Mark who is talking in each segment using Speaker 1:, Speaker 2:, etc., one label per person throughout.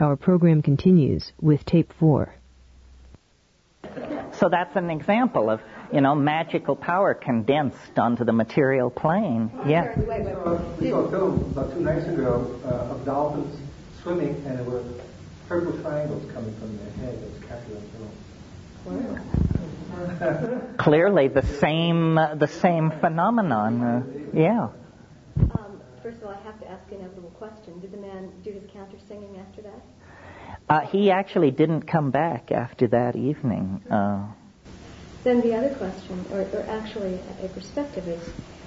Speaker 1: Our program continues with tape 4.
Speaker 2: So that's an example of, magical power condensed onto the material plane. Yeah.
Speaker 3: We saw a film about 2 nights ago of dolphins swimming, and there were purple triangles coming from their head that was captured on film.
Speaker 2: Clearly the same phenomenon. Yeah.
Speaker 4: First of all, I have to ask an inevitable question. Did the man do his counter singing after that?
Speaker 2: He actually didn't come back after that evening.
Speaker 4: Then the other question, or actually a perspective, is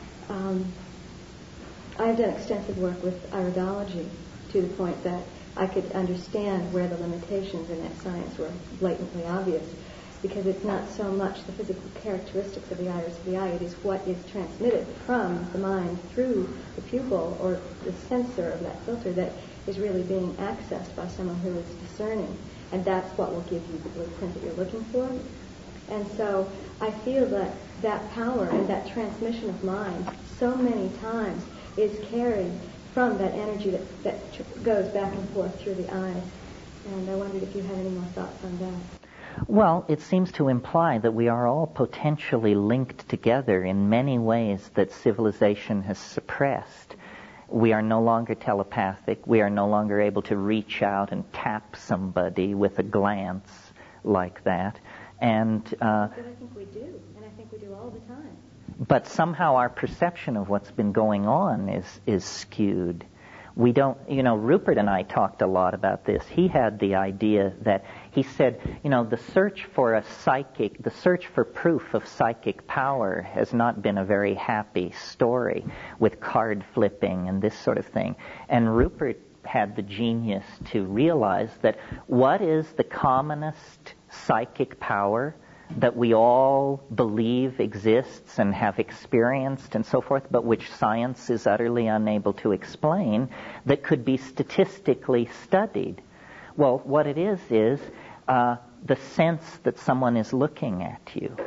Speaker 4: I've done extensive work with iridology to the point that I could understand where the limitations in that science were blatantly obvious, because it's not so much the physical characteristics of the iris of the eye, it is what is transmitted from the mind through the pupil or the sensor of that filter that is really being accessed by someone who is discerning. And that's what will give you the blueprint that you're looking for. And so I feel that that power and that transmission of mind so many times is carried from that energy that goes back and forth through the eyes. And I wondered if you had any more thoughts on that.
Speaker 2: Well, it seems to imply that we are all potentially linked together in many ways that civilization has suppressed. We are no longer telepathic. We are no longer able to reach out and tap somebody with a glance like that. But
Speaker 4: I think we do, and I think we do all the time.
Speaker 2: But somehow our perception of what's been going on is skewed. We don't, Rupert and I talked a lot about this. He had the idea that, he said, the search for proof of psychic power has not been a very happy story with card flipping and this sort of thing. And Rupert had the genius to realize that what is the commonest psychic power that we all believe exists and have experienced and so forth, but which science is utterly unable to explain, that could be statistically studied. Well, what it is the sense that someone is looking at you,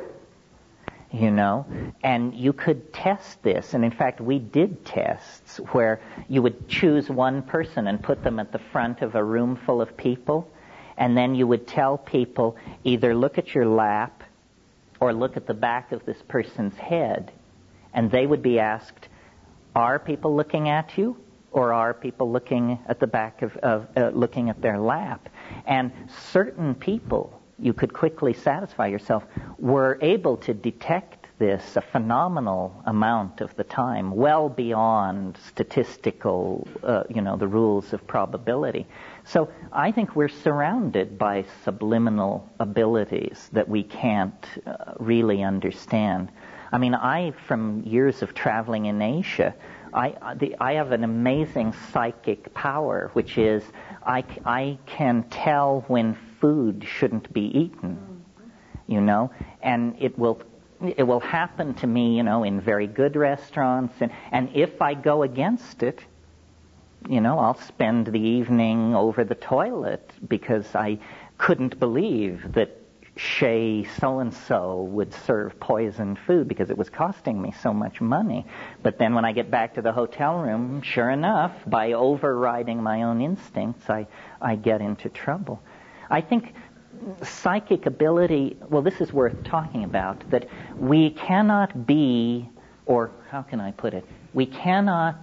Speaker 2: and you could test this. And in fact, we did tests where you would choose one person and put them at the front of a room full of people, and then you would tell people either look at your lap or look at the back of this person's head. And they would be asked, are people looking at you? Or are people looking at the back looking at their lap? And certain people, you could quickly satisfy yourself, were able to detect this a phenomenal amount of the time, well beyond statistical, the rules of probability. So I think we're surrounded by subliminal abilities that we can't really understand. I mean, from years of traveling in Asia, I have an amazing psychic power, which is I can tell when food shouldn't be eaten, and it will happen to me, in very good restaurants, and if I go against it, I'll spend the evening over the toilet because I couldn't believe that Chez so-and-so would serve poisoned food because it was costing me so much money. But then when I get back to the hotel room, sure enough, by overriding my own instincts, I get into trouble. I think psychic ability, well, this is worth talking about, that we cannot be, or how can I put it, we cannot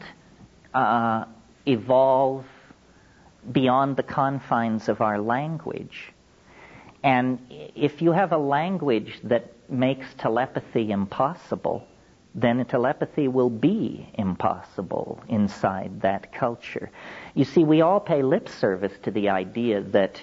Speaker 2: evolve beyond the confines of our language. And if you have a language that makes telepathy impossible, then telepathy will be impossible inside that culture. You see, we all pay lip service to the idea that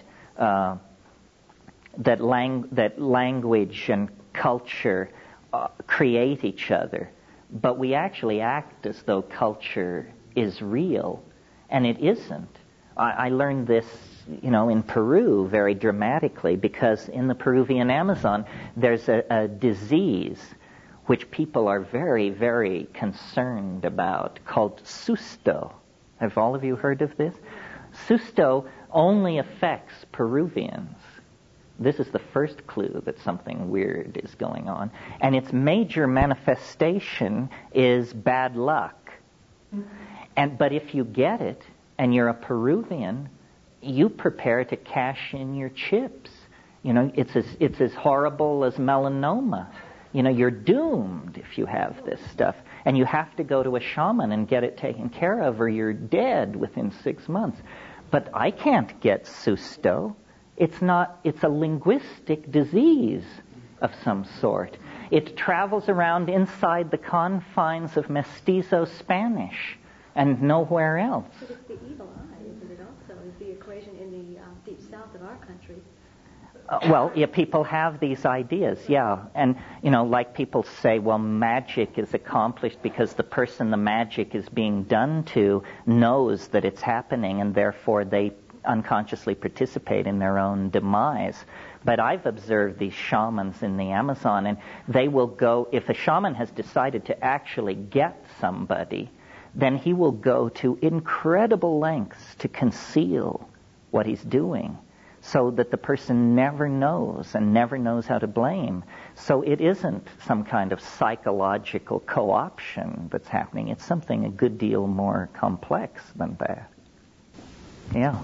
Speaker 2: language and culture create each other, but we actually act as though culture is real, and it isn't. I learned this, in Peru very dramatically, because in the Peruvian Amazon there's a disease which people are very, very concerned about called susto. Have all of you heard of this? Susto only affects Peruvians. This is the first clue that something weird is going on. And its major manifestation is bad luck. But if you get it, and you're a Peruvian, you prepare to cash in your chips. It's as horrible as melanoma. You're doomed if you have this stuff. And you have to go to a shaman and get it taken care of, or you're dead within 6 months. But I can't get susto. It's a linguistic disease of some sort. It travels around inside the confines of mestizo Spanish and nowhere else.
Speaker 4: But it's the evil eye, isn't it also? Is the equation in the deep south of our country.
Speaker 2: People have these ideas, yeah. And, like people say, well, magic is accomplished because the person the magic is being done to knows that it's happening, and therefore they unconsciously participate in their own demise. But I've observed these shamans in the Amazon, and they will go, if a shaman has decided to actually get somebody, then he will go to incredible lengths to conceal what he's doing, so that the person never knows and never knows how to blame. So it isn't some kind of psychological co-option that's happening. It's something a good deal more complex than that. Yeah.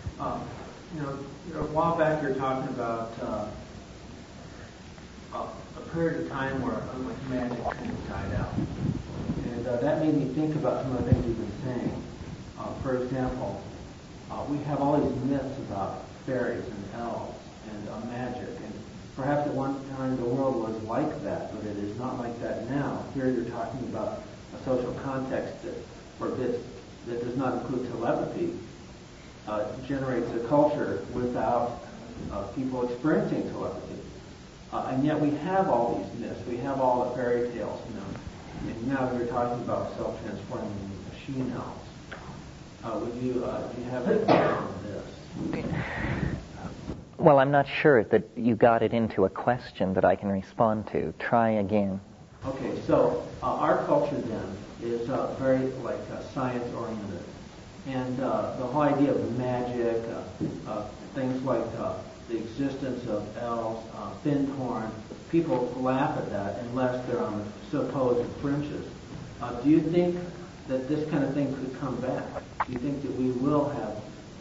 Speaker 5: A while back you were talking about a period of time where magic kind of died out. And that made me think about some of the things you've been saying. For example, we have all these myths about fairies and elves and magic, and perhaps at one time the world was like that, but it is not like that now. Here you're talking about a social context that forbids, that does not include telepathy, generates a culture without people experiencing telepathy. And yet we have all these myths, we have all the fairy tales, and now you're talking about self-transforming machine elves. Do you have any thoughts on this?
Speaker 2: Well, I'm not sure that you got it into a question that I can respond to. Try again.
Speaker 5: Okay, so our culture then is very science-oriented. And the whole idea of magic, things like the existence of elves, Findhorn, people laugh at that unless they're on the supposed fringes. Do you think that this kind of thing could come back? Do you think that we will have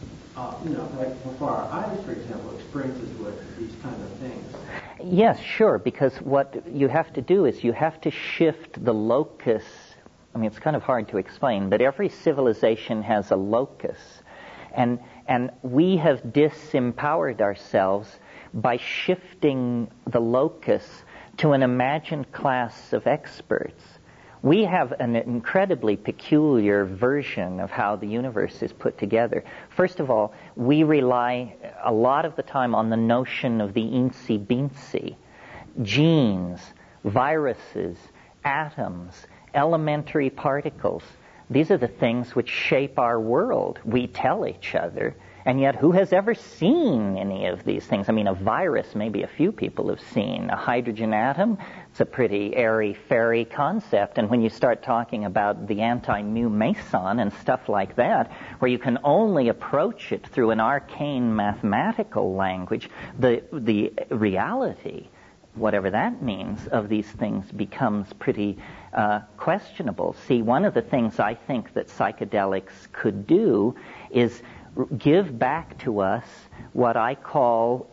Speaker 5: like before our eyes, for example, experiences with these kind of things?
Speaker 2: Yes, sure, because what you have to do is you have to shift the locus. I mean, it's kind of hard to explain, but every civilization has a locus. And we have disempowered ourselves by shifting the locus to an imagined class of experts. We have an incredibly peculiar version of how the universe is put together. First of all, we rely a lot of the time on the notion of the eensy-beensy. Genes, viruses, atoms, elementary particles. These are the things which shape our world. We tell each other. And yet, who has ever seen any of these things? I mean, a virus, maybe a few people have seen. A hydrogen atom, it's a pretty airy-fairy concept. And when you start talking about the anti-mu meson and stuff like that, where you can only approach it through an arcane mathematical language, the reality, whatever that means, of these things becomes pretty questionable. See, one of the things I think that psychedelics could do is give back to us what I call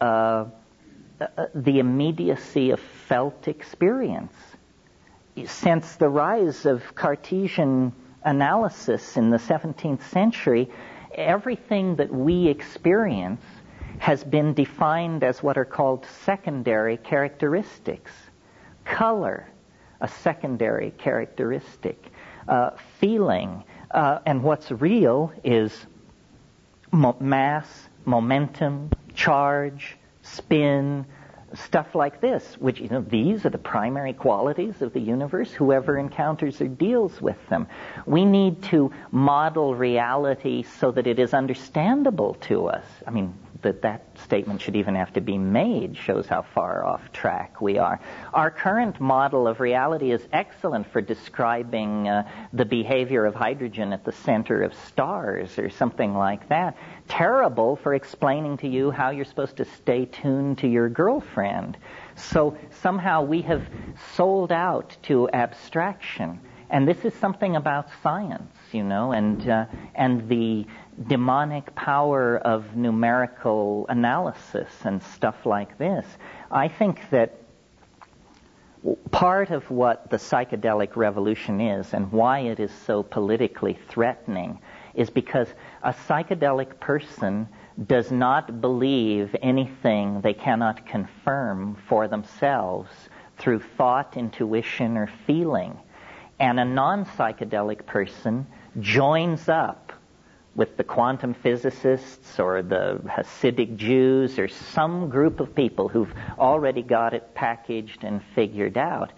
Speaker 2: the immediacy of felt experience. Since the rise of Cartesian analysis in the 17th century, everything that we experience has been defined as what are called secondary characteristics. Color, a secondary characteristic. Feeling, and what's real is mass, momentum, charge, spin, stuff like this, which, these are the primary qualities of the universe. Whoever encounters or deals with them. We need to model reality so that it is understandable to us. I mean, that statement should even have to be made shows how far off track we are. Our current model of reality is excellent for describing the behavior of hydrogen at the center of stars or something like that. Terrible for explaining to you how you're supposed to stay tuned to your girlfriend. So somehow we have sold out to abstraction. And this is something about science, and the demonic power of numerical analysis and stuff like this. I think that part of what the psychedelic revolution is and why it is so politically threatening is because a psychedelic person does not believe anything they cannot confirm for themselves through thought, intuition, or feeling. And a non-psychedelic person joins up with the quantum physicists or the Hasidic Jews or some group of people who've already got it packaged and figured out.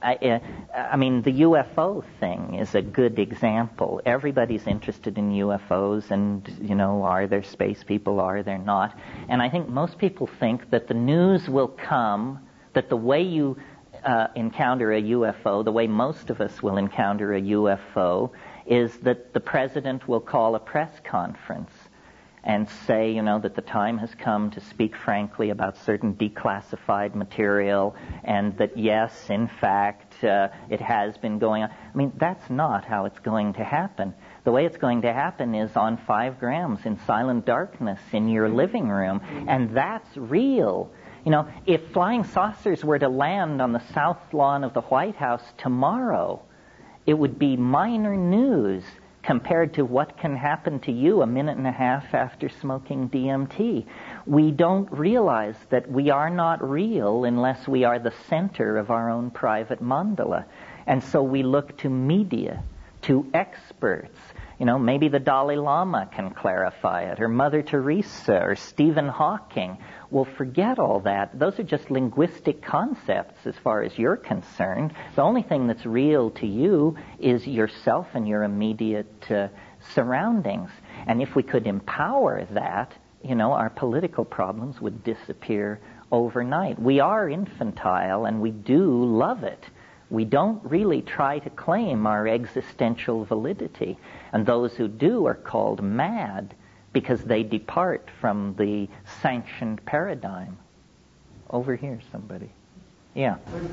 Speaker 2: I mean, the UFO thing is a good example. Everybody's interested in UFOs and, are there space people, are there not? And I think most people think that the news will come, that the way you encounter a UFO, the way most of us will encounter a UFO, is that the president will call a press conference and say, that the time has come to speak frankly about certain declassified material, and that yes, in fact, it has been going on. I mean, that's not how it's going to happen. The way it's going to happen is on 5 grams in silent darkness in your living room, and that's real. If flying saucers were to land on the south lawn of the White House tomorrow, it would be minor news compared to what can happen to you a minute and a half after smoking DMT. We don't realize that we are not real unless we are the center of our own private mandala. And so we look to media, to experts. Maybe the Dalai Lama can clarify it, or Mother Teresa, or Stephen Hawking. Well, forget all that. Those are just linguistic concepts as far as you're concerned. The only thing that's real to you is yourself and your immediate surroundings. And if we could empower that, our political problems would disappear overnight. We are infantile, and we do love it. We don't really try to claim our existential validity. And those who do are called mad because they depart from the sanctioned paradigm. Over here, somebody. Yeah.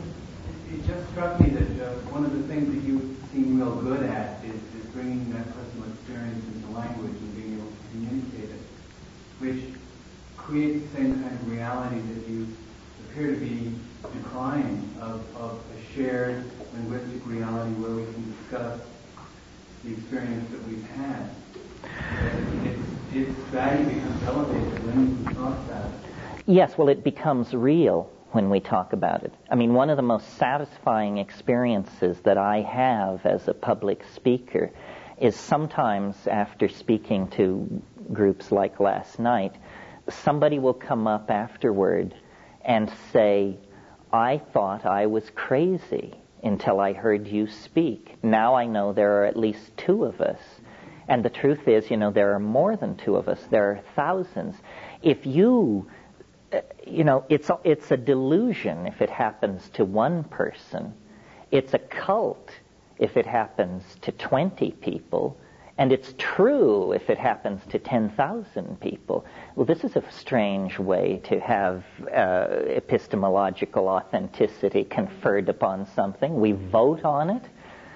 Speaker 6: It just struck me that one of the things that you seem real good at is bringing that personal experience into language and being able to communicate it, which creates the same kind of reality that you appear to be decrying of a shared linguistic reality where we can discuss the experience that we've had. Its value becomes elevated when we talk about it.
Speaker 2: Yes, well, it becomes real when we talk about it. I mean, one of the most satisfying experiences that I have as a public speaker is sometimes after speaking to groups like last night, somebody will come up afterward and say, I thought I was crazy until I heard you speak. Now I know there are at least 2 of us. And the truth is, there are more than 2 of us. There are thousands. If you, it's a delusion if it happens to 1 person. It's a cult if it happens to 20 people. And it's true if it happens to 10,000 people. Well, this is a strange way to have epistemological authenticity conferred upon something. We vote on it,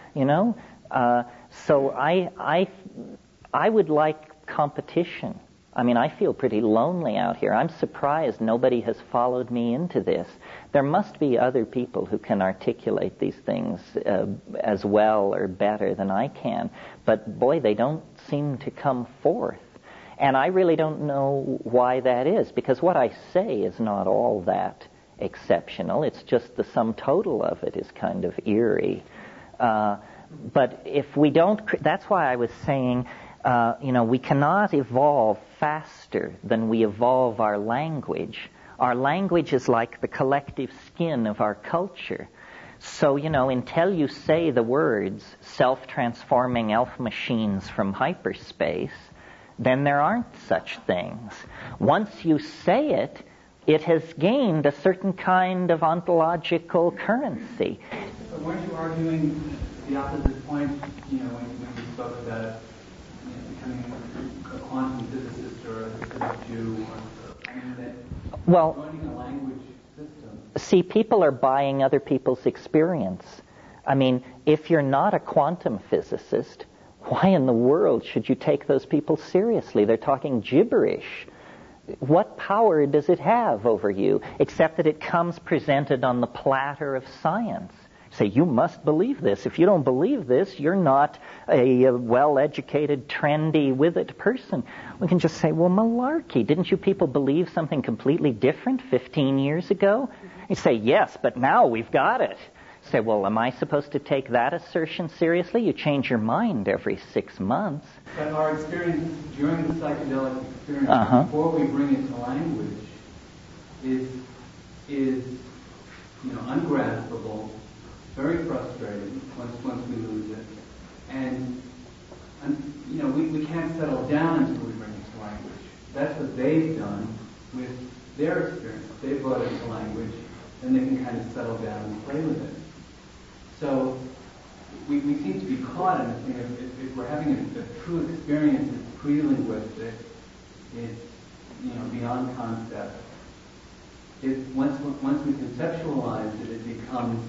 Speaker 2: So I would like competition. I mean, I feel pretty lonely out here. I'm surprised nobody has followed me into this. There must be other people who can articulate these things as well or better than I can. But boy, they don't seem to come forth. And I really don't know why that is, because what I say is not all that exceptional. It's just the sum total of it is kind of eerie. But if we don't, that's why I was saying, we cannot evolve faster than we evolve our language. Our language is like the collective skin of our culture. So, until you say the words self-transforming elf machines from hyperspace, then there aren't such things. Once you say it, it has gained a certain kind of ontological currency.
Speaker 6: But weren't you arguing the opposite point, when you spoke about becoming a quantum physicist or a Hasidic Jew, joining a language system?
Speaker 2: See, people are buying other people's experience. I mean, if you're not a quantum physicist, why in the world should you take those people seriously? They're talking gibberish. What power does it have over you, except that it comes presented on the platter of science? Say, you must believe this. If you don't believe this, you're not a well-educated, trendy, with-it person. We can just say, well, malarkey. Didn't you people believe something completely different 15 years ago? You say, yes, but now we've got it. Say, well, am I supposed to take that assertion seriously? You change your mind every 6 months.
Speaker 6: But our experience during the psychedelic experience, before we bring it to language, is ungraspable, very frustrating once we lose it, and we can't settle down until we bring it to language. That's what they've done with their experience. They brought it to language, then they can kind of settle down and play with it. So we seem to be caught in this thing of if we're having a true experience, it's pre-linguistic, it's beyond concept. Once we conceptualize it, it becomes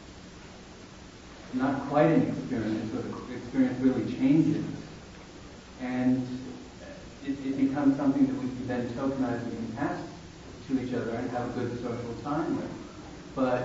Speaker 6: not quite an experience, or the experience really changes, and it becomes something that we can then tokenize and can pass to each other and have a good social time with. But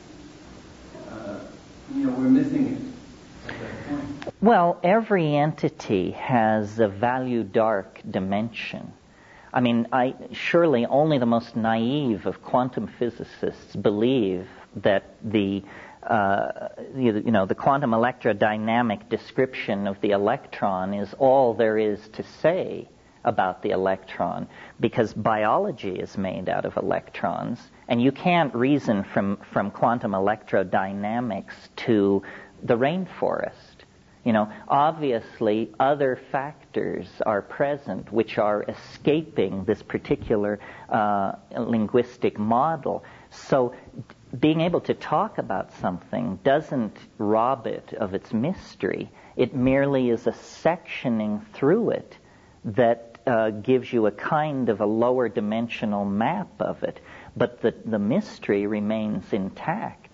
Speaker 6: we're missing it at that point.
Speaker 2: Well, every entity has a value dark dimension. I mean, surely only the most naive of quantum physicists believe that the quantum electrodynamic description of the electron is all there is to say about the electron, because biology is made out of electrons, and you can't reason from quantum electrodynamics to the rainforest. Obviously other factors are present which are escaping this particular linguistic model. So being able to talk about something doesn't rob it of its mystery. It merely is a sectioning through it that gives you a kind of a lower dimensional map of it. But the mystery remains intact.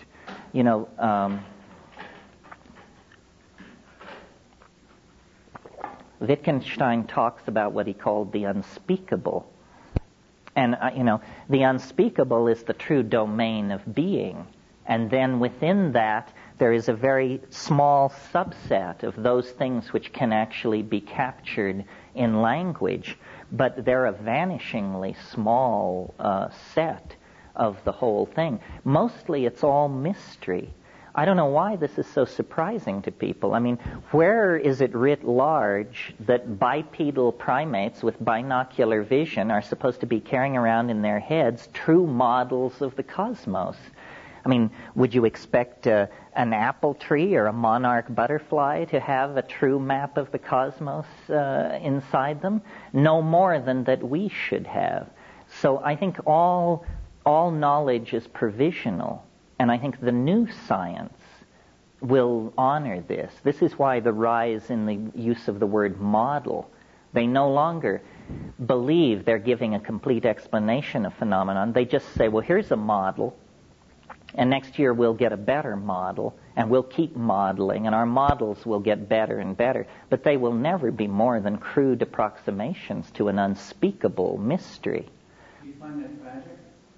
Speaker 2: Wittgenstein talks about what he called the unspeakable. And, the unspeakable is the true domain of being. And then within that, there is a very small subset of those things which can actually be captured in language. But they're a vanishingly small set of the whole thing. Mostly it's all mystery. I don't know why this is so surprising to people. I mean, where is it writ large that bipedal primates with binocular vision are supposed to be carrying around in their heads true models of the cosmos? I mean, would you expect an apple tree or a monarch butterfly to have a true map of the cosmos inside them? No more than that we should have. So I think all knowledge is provisional. And I think the new science will honor this. This is why the rise in the use of the word model. They no longer believe they're giving a complete explanation of phenomenon. They just say, well, here's a model, and next year we'll get a better model, and we'll keep modeling, and our models will get better and better. But they will never be more than crude approximations to an unspeakable mystery.
Speaker 6: Do you find that tragic?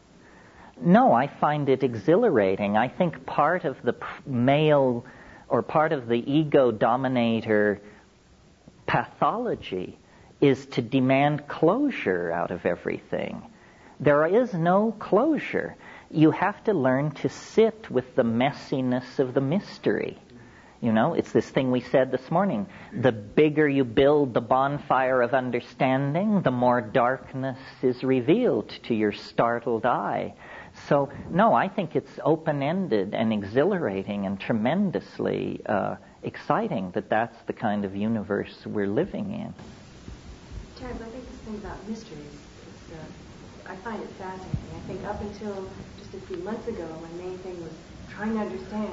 Speaker 2: No, I find it exhilarating. I think part of the male or part of the ego dominator pathology is to demand closure out of everything. There is no closure. You have to learn to sit with the messiness of the mystery. It's this thing we said this morning. The bigger you build the bonfire of understanding, the more darkness is revealed to your startled eye. So, no, I think it's open-ended and exhilarating and tremendously exciting that that's the kind of universe we're living in.
Speaker 7: Terence, I think this thing about mysteries, I find it fascinating. I think up until just a few months ago, my main thing was trying to understand.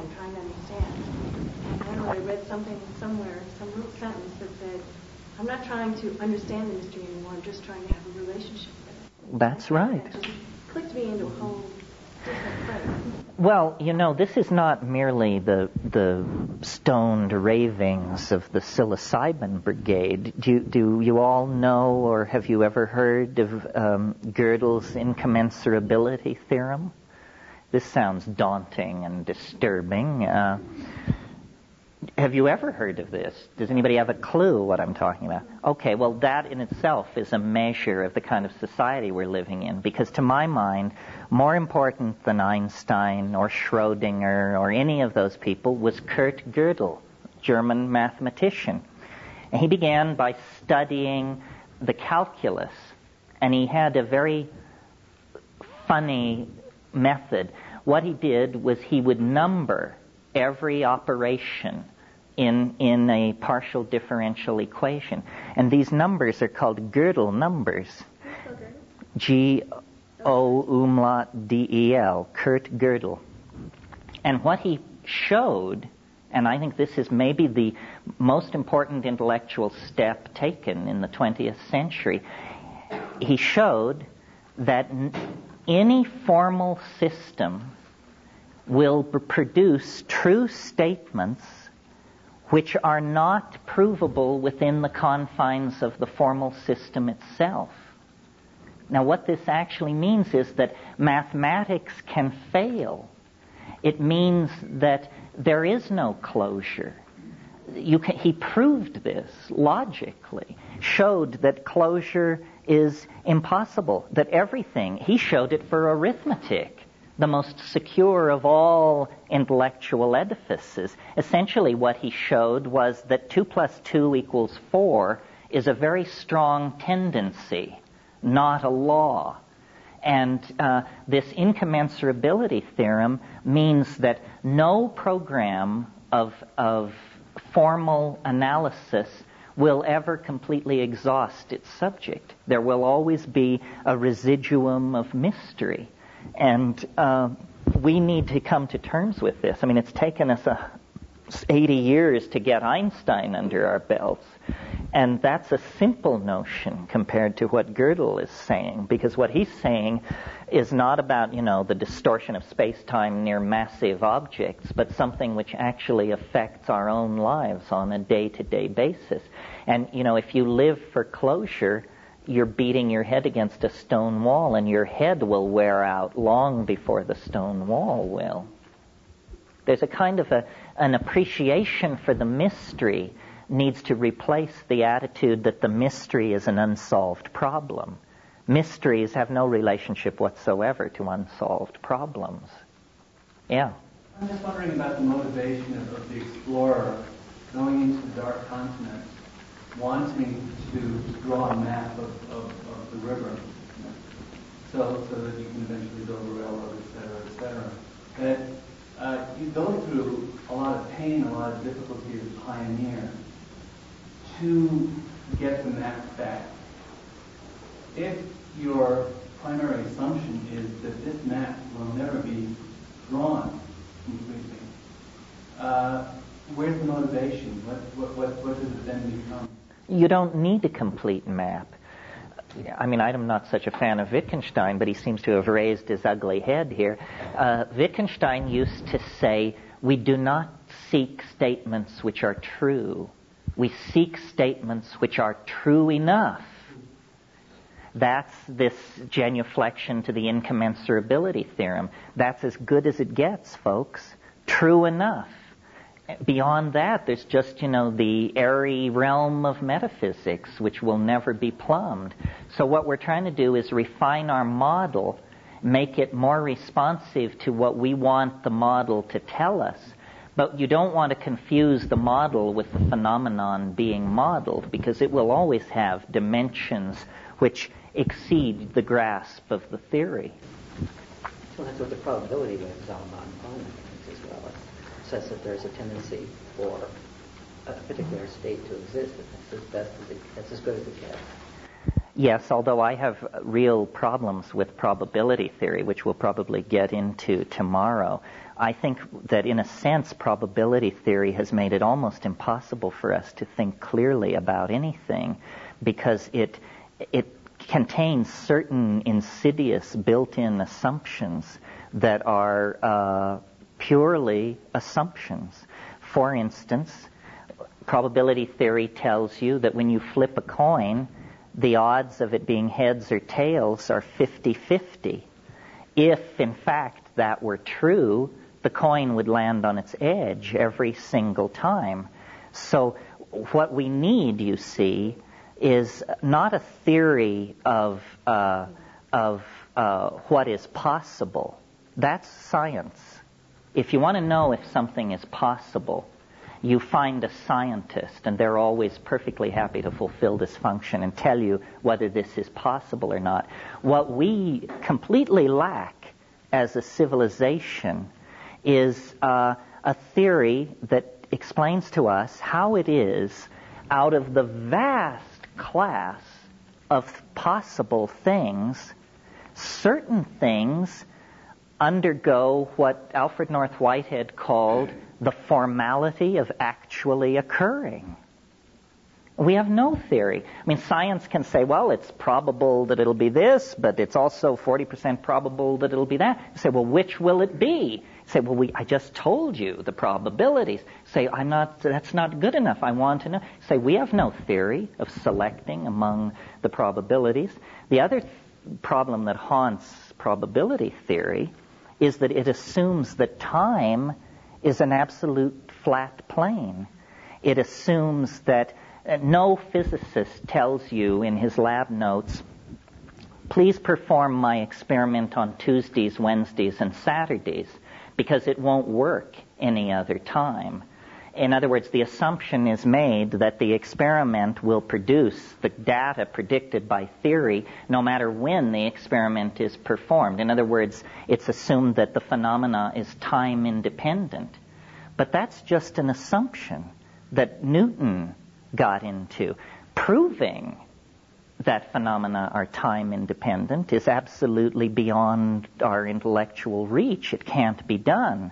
Speaker 7: And then I read something somewhere, some little sentence that said, I'm not trying to understand the mystery anymore, I'm just trying to have a relationship with it.
Speaker 2: That's right.
Speaker 7: It just clicked me into a whole different place.
Speaker 2: Well, this is not merely the stoned ravings of the psilocybin brigade. Do you all know, or have you ever heard of Gödel's incommensurability theorem? This sounds daunting and disturbing. Have you ever heard of this? Does anybody have a clue what I'm talking about? Okay, well, that in itself is a measure of the kind of society we're living in, because to my mind, more important than Einstein or Schrödinger or any of those people was Kurt Gödel, German mathematician. And he began by studying the calculus, and he had a very funny method. What he did was he would number every operation in a partial differential equation. And these numbers are called Gödel numbers. G-O-umlaut-D-E-L, Kurt Gödel. And what he showed, and I think this is maybe the most important intellectual step taken in the 20th century, he showed that any formal system will produce true statements which are not provable within the confines of the formal system itself. Now, what this actually means is that mathematics can fail. It means that there is no closure. He proved this logically, showed that closure is impossible, that everything, he showed it for arithmetic, the most secure of all intellectual edifices. Essentially what he showed was that 2 plus 2 equals 4 is a very strong tendency, not a law. And this incommensurability theorem means that no program of formal analysis will ever completely exhaust its subject. There will always be a residuum of mystery. And we need to come to terms with this. I mean, it's taken us 80 years to get Einstein under our belts. And that's a simple notion compared to what Gödel is saying, because what he's saying is not about, the distortion of space-time near massive objects, but something which actually affects our own lives on a day-to-day basis. And, if you live for closure, you're beating your head against a stone wall, and your head will wear out long before the stone wall will. There's a kind of an appreciation for the mystery needs to replace the attitude that the mystery is an unsolved problem. Mysteries have no relationship whatsoever to unsolved problems. Yeah?
Speaker 6: I'm just wondering about the motivation of the explorer going into the dark continent, wanting to draw a map of the river, so that you can eventually build a railroad, et cetera, that you go through a lot of pain, a lot of difficulty as a pioneer to get the map back. If your primary assumption is that this map will never be drawn completely, where's the motivation? What does it then become?
Speaker 2: You don't need a complete map. I mean, I'm not such a fan of Wittgenstein, but he seems to have raised his ugly head here. Wittgenstein used to say, we do not seek statements which are true. We seek statements which are true enough. That's this genuflection to the incommensurability theorem. That's as good as it gets, folks. True enough. Beyond that, there's just, the airy realm of metaphysics, which will never be plumbed. So what we're trying to do is refine our model, make it more responsive to what we want the model to tell us. But you don't want to confuse the model with the phenomenon being modeled, because it will always have dimensions which exceed the grasp of the theory.
Speaker 8: Well, that's what the probability wave is all about in quantum mechanics as well. It says that there's a tendency for a particular state to exist, and that's as good as it gets.
Speaker 2: Yes, although I have real problems with probability theory, which we'll probably get into tomorrow. I think that in a sense, probability theory has made it almost impossible for us to think clearly about anything, because it contains certain insidious built-in assumptions that are purely assumptions. For instance, probability theory tells you that when you flip a coin, the odds of it being heads or tails are 50-50. If, in fact, that were true, the coin would land on its edge every single time. So what we need, you see, is not a theory of what is possible. That's science. If you want to know if something is possible, you find a scientist, and they're always perfectly happy to fulfill this function and tell you whether this is possible or not. What we completely lack as a civilization is a theory that explains to us how it is, out of the vast class of possible things, certain things undergo what Alfred North Whitehead called the formality of actually occurring. We have no theory. I mean, science can say, well, it's probable that it'll be this, but it's also 40% probable that it'll be that. You say, well, which will it be? You say, well, I just told you the probabilities. You say, that's not good enough. I want to know. You say, we have no theory of selecting among the probabilities. The other problem that haunts probability theory is that it assumes that time is an absolute flat plane. It assumes that no physicist tells you in his lab notes, please perform my experiment on Tuesdays, Wednesdays, and Saturdays, because it won't work any other time. In other words, the assumption is made that the experiment will produce the data predicted by theory no matter when the experiment is performed. In other words, it's assumed that the phenomena is time independent. But that's just an assumption that Newton got into. Proving that phenomena are time independent is absolutely beyond our intellectual reach. It can't be done.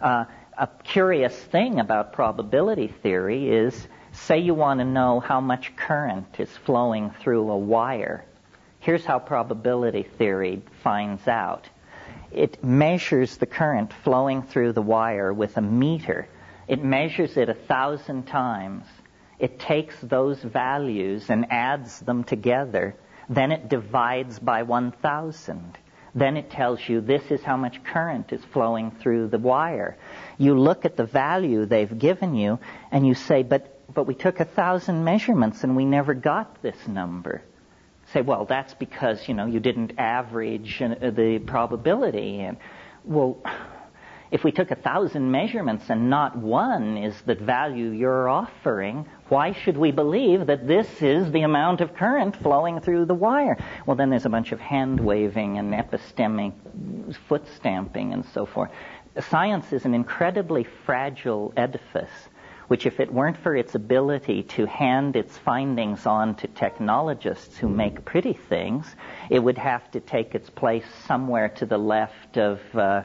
Speaker 2: A curious thing about probability theory is, say you want to know how much current is flowing through a wire. Here's how probability theory finds out. It measures the current flowing through the wire with a meter. It measures it 1,000 times. It takes those values and adds them together. Then it divides by 1,000. Then it tells you this is how much current is flowing through the wire. You look at the value they've given you and you say, but we took 1,000 measurements and we never got this number. Say, well, that's because, you didn't average the probability. And, well, if we took 1,000 measurements and not one is the value you're offering, why should we believe that this is the amount of current flowing through the wire? Well, then there's a bunch of hand-waving and epistemic foot stamping and so forth. Science is an incredibly fragile edifice, which if it weren't for its ability to hand its findings on to technologists who make pretty things, it would have to take its place somewhere to the left of,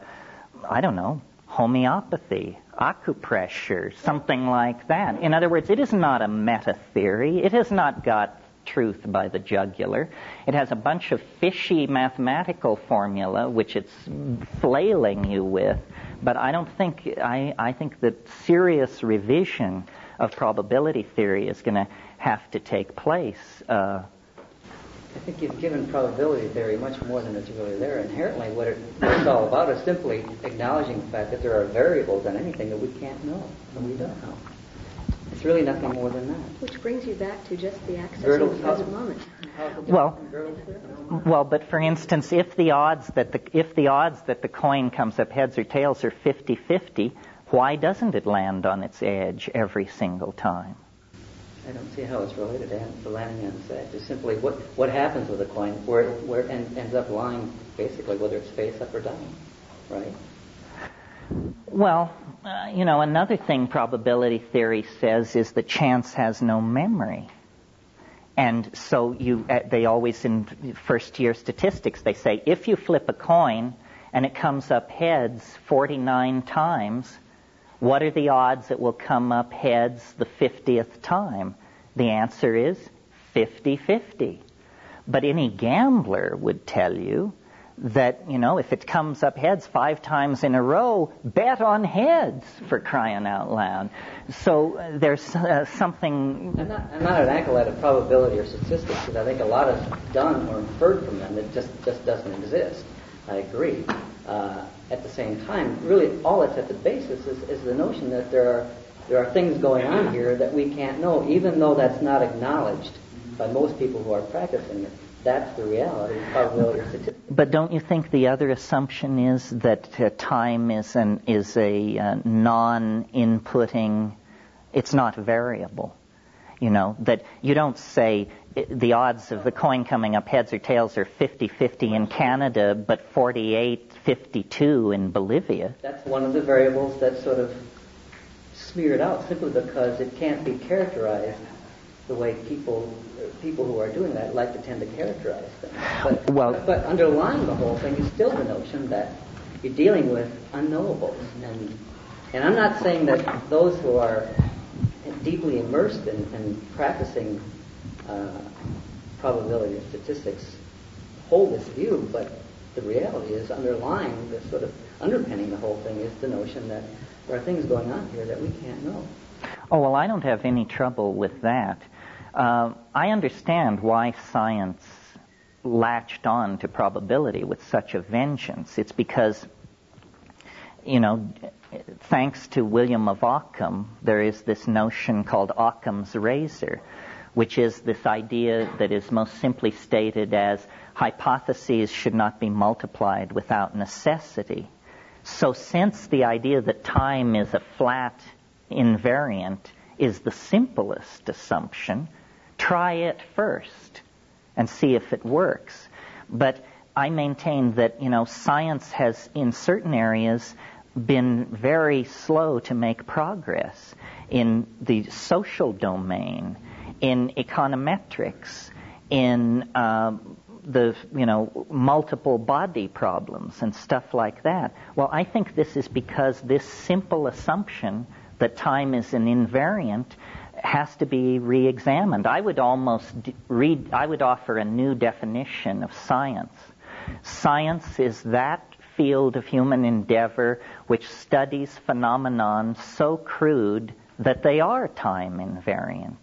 Speaker 2: homeopathy, acupressure, something like that. In other words, it is not a meta-theory. It has not got truth by the jugular. It has a bunch of fishy mathematical formula which it's flailing you with. But I think that serious revision of probability theory is going to have to take place.
Speaker 8: I think you've given probability theory much more than it's really there. Inherently, what it's all about is simply acknowledging the fact that there are variables in anything that we can't know, and we don't know. It's really nothing more than that.
Speaker 4: Which brings you back to just the access to the present moment.
Speaker 2: Well, but for instance, if the odds that the coin comes up heads or tails are 50-50, why doesn't it land on its edge every single time?
Speaker 8: I don't see how it's related to landing on its edge. It's simply what happens with a coin, where it ends up lying, basically, whether it's face up or down, right?
Speaker 2: Well, another thing probability theory says is that chance has no memory. And so they always, in first-year statistics, they say, if you flip a coin and it comes up heads 49 times, what are the odds it will come up heads the 50th time? The answer is 50-50. But any gambler would tell you that, if it comes up heads 5 times in a row, bet on heads, for crying out loud. So there's something...
Speaker 8: I'm not an acolyte of probability or statistics, because I think a lot is done or inferred from them that just doesn't exist. I agree. At the same time, really all that's at the basis is the notion that there are things going on here that we can't know, even though that's not acknowledged by most people who are practicing it. That's the reality, probability or statistics.
Speaker 2: But don't you think the other assumption is that time is a non-inputting, it's not variable? That you don't say the odds of the coin coming up heads or tails are 50-50 in Canada, but 48-52 in Bolivia.
Speaker 8: That's one of the variables that's sort of smeared out simply because it can't be characterized the way people who are doing that like to tend to characterize things. But underlying the whole thing is still the notion that you're dealing with unknowables. And I'm not saying that those who are deeply immersed in practicing probability and statistics hold this view, but the reality is underlying, the sort of underpinning the whole thing is the notion that there are things going on here that we can't know.
Speaker 2: Oh, well, I don't have any trouble with that. I understand why science latched on to probability with such a vengeance. It's because, thanks to William of Ockham, there is this notion called Occam's razor, which is this idea that is most simply stated as hypotheses should not be multiplied without necessity. So since the idea that time is a flat invariant is the simplest assumption, try it first and see if it works. But I maintain that, science has, in certain areas, been very slow to make progress in the social domain, in econometrics, in the multiple body problems and stuff like that. Well, I think this is because this simple assumption that time is an invariant has to be re-examined. I would offer a new definition of science. Science is that field of human endeavor which studies phenomenon so crude that they are time invariant.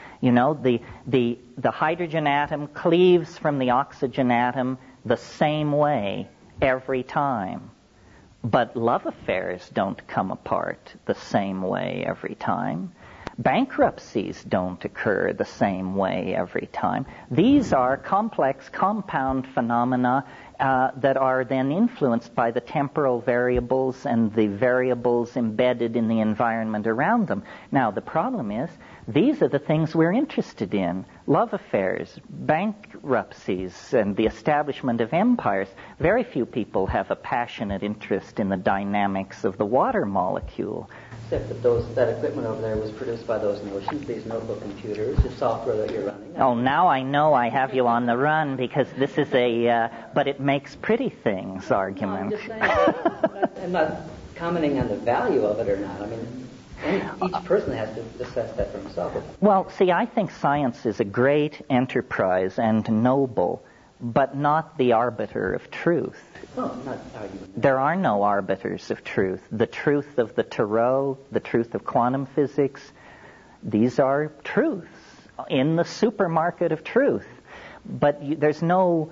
Speaker 2: The hydrogen atom cleaves from the oxygen atom the same way every time. But love affairs don't come apart the same way every time. Bankruptcies don't occur the same way every time. These are complex, compound phenomena that are then influenced by the temporal variables and the variables embedded in the environment around them. Now, the problem is, these are the things we're interested in. Love affairs, bankruptcies, and the establishment of empires. Very few people have a passionate interest in the dynamics of the water molecule.
Speaker 8: Except that that equipment over there was produced by those notions, these notebook computers, the software that you're running.
Speaker 2: Oh, now I know I have you on the run because this is but it makes pretty things argument.
Speaker 8: No, I'm just saying, I'm not commenting on the value of it or not. I mean, each person has to assess that for himself.
Speaker 2: Well, see, I think science is a great enterprise and noble, but not the arbiter of truth.
Speaker 8: Oh, I'm not arguing that.
Speaker 2: There are no arbiters of truth. The truth of the Tarot, the truth of quantum physics, these are truths in the supermarket of truth. But there's no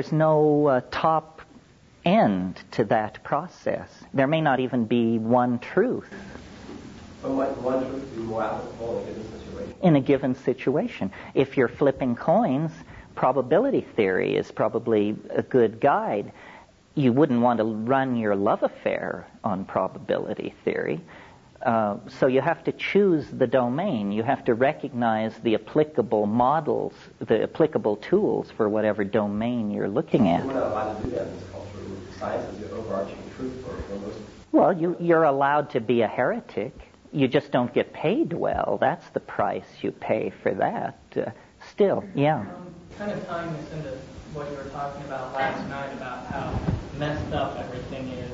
Speaker 2: top end to that process. There may not even be one truth.
Speaker 9: But one truth would be more applicable in a given situation?
Speaker 2: In a given situation. If you're flipping coins, probability theory is probably a good guide. You wouldn't want to run your love affair on probability theory. So you have to choose the domain. You have to recognize the applicable models, the applicable tools for whatever domain you're looking at.
Speaker 9: We're not allowed to do that in this culture. Science is the overarching truth for most.
Speaker 2: Well, you're allowed to be a heretic. You just don't get paid well. That's the price you pay for that. Still, yeah.
Speaker 10: Kind of tying this into what you were talking about last night about how messed up everything is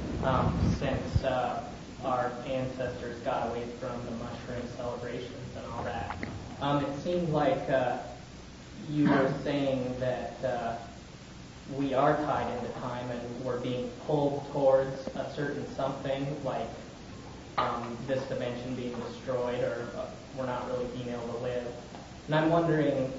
Speaker 10: since our ancestors got away from the mushroom celebrations and all that. It seemed like you were saying that we are tied into time and we're being pulled towards a certain something, like this dimension being destroyed, or we're not really being able to live. And I'm wondering,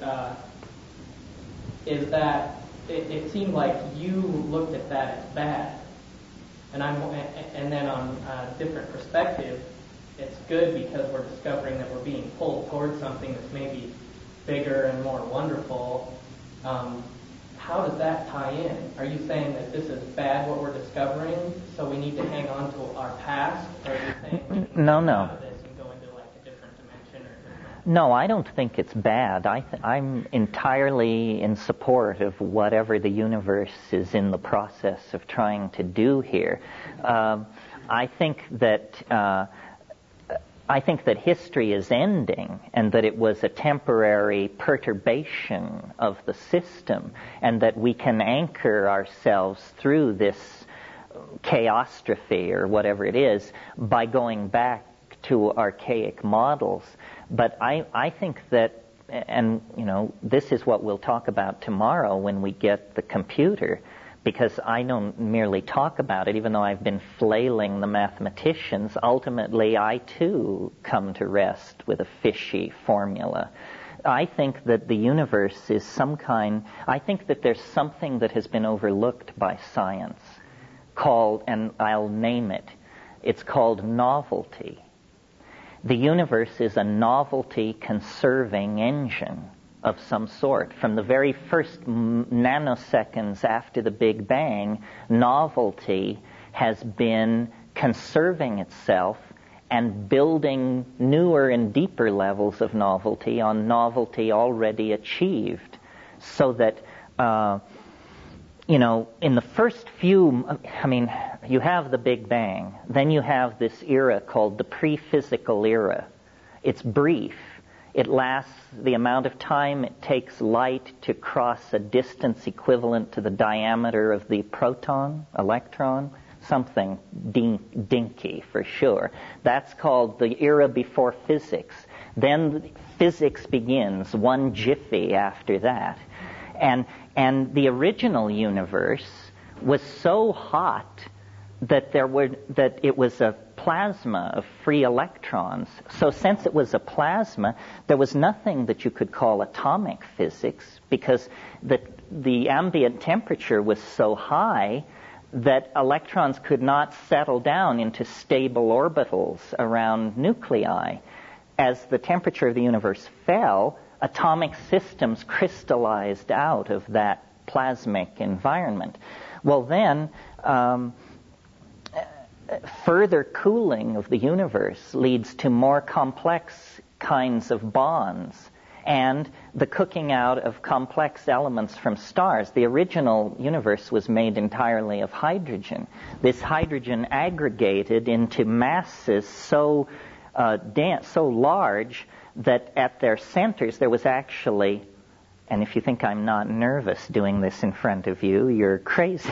Speaker 10: is that, it seemed like you looked at that as bad, and then on a different perspective, it's good because we're discovering that we're being pulled towards something that's maybe bigger and more wonderful. How does that tie in? Are you saying that this is bad, what we're discovering, so we need to hang on to our past? Or are you saying we can
Speaker 2: No.
Speaker 10: get out of this and go into like a different dimension?
Speaker 2: No, I don't think it's bad. I'm entirely in support of whatever the universe is in the process of trying to do here. I think that history is ending, and that it was a temporary perturbation of the system, and that we can anchor ourselves through this chaostrophe, or whatever it is, by going back to archaic models. But I think that, and this is what we'll talk about tomorrow when we get the computer, because I don't merely talk about it, even though I've been flailing the mathematicians. Ultimately, I too come to rest with a fishy formula. I think that the universe is I think that there's something that has been overlooked by science called, and I'll name it, it's called novelty. The universe is a novelty-conserving engine of some sort. From the very first nanoseconds after the Big Bang, novelty has been conserving itself and building newer and deeper levels of novelty on novelty already achieved. So that, in the first few, you have the Big Bang, then you have this era called the pre-physical era. It's brief. It lasts the amount of time it takes light to cross a distance equivalent to the diameter of the proton, electron, something dinky for sure. That's called the era before physics. Then physics begins, one jiffy after that. And the original universe was so hot that it was a plasma of free electrons. So since it was a plasma, there was nothing that you could call atomic physics, because the ambient temperature was so high that electrons could not settle down into stable orbitals around nuclei. As the temperature of the universe fell, atomic systems crystallized out of that plasmic environment. Well, then, further cooling of the universe leads to more complex kinds of bonds and the cooking out of complex elements from stars. The original universe was made entirely of hydrogen. This hydrogen aggregated into masses so large that at their centers there was actually, and if you think I'm not nervous doing this in front of you, you're crazy.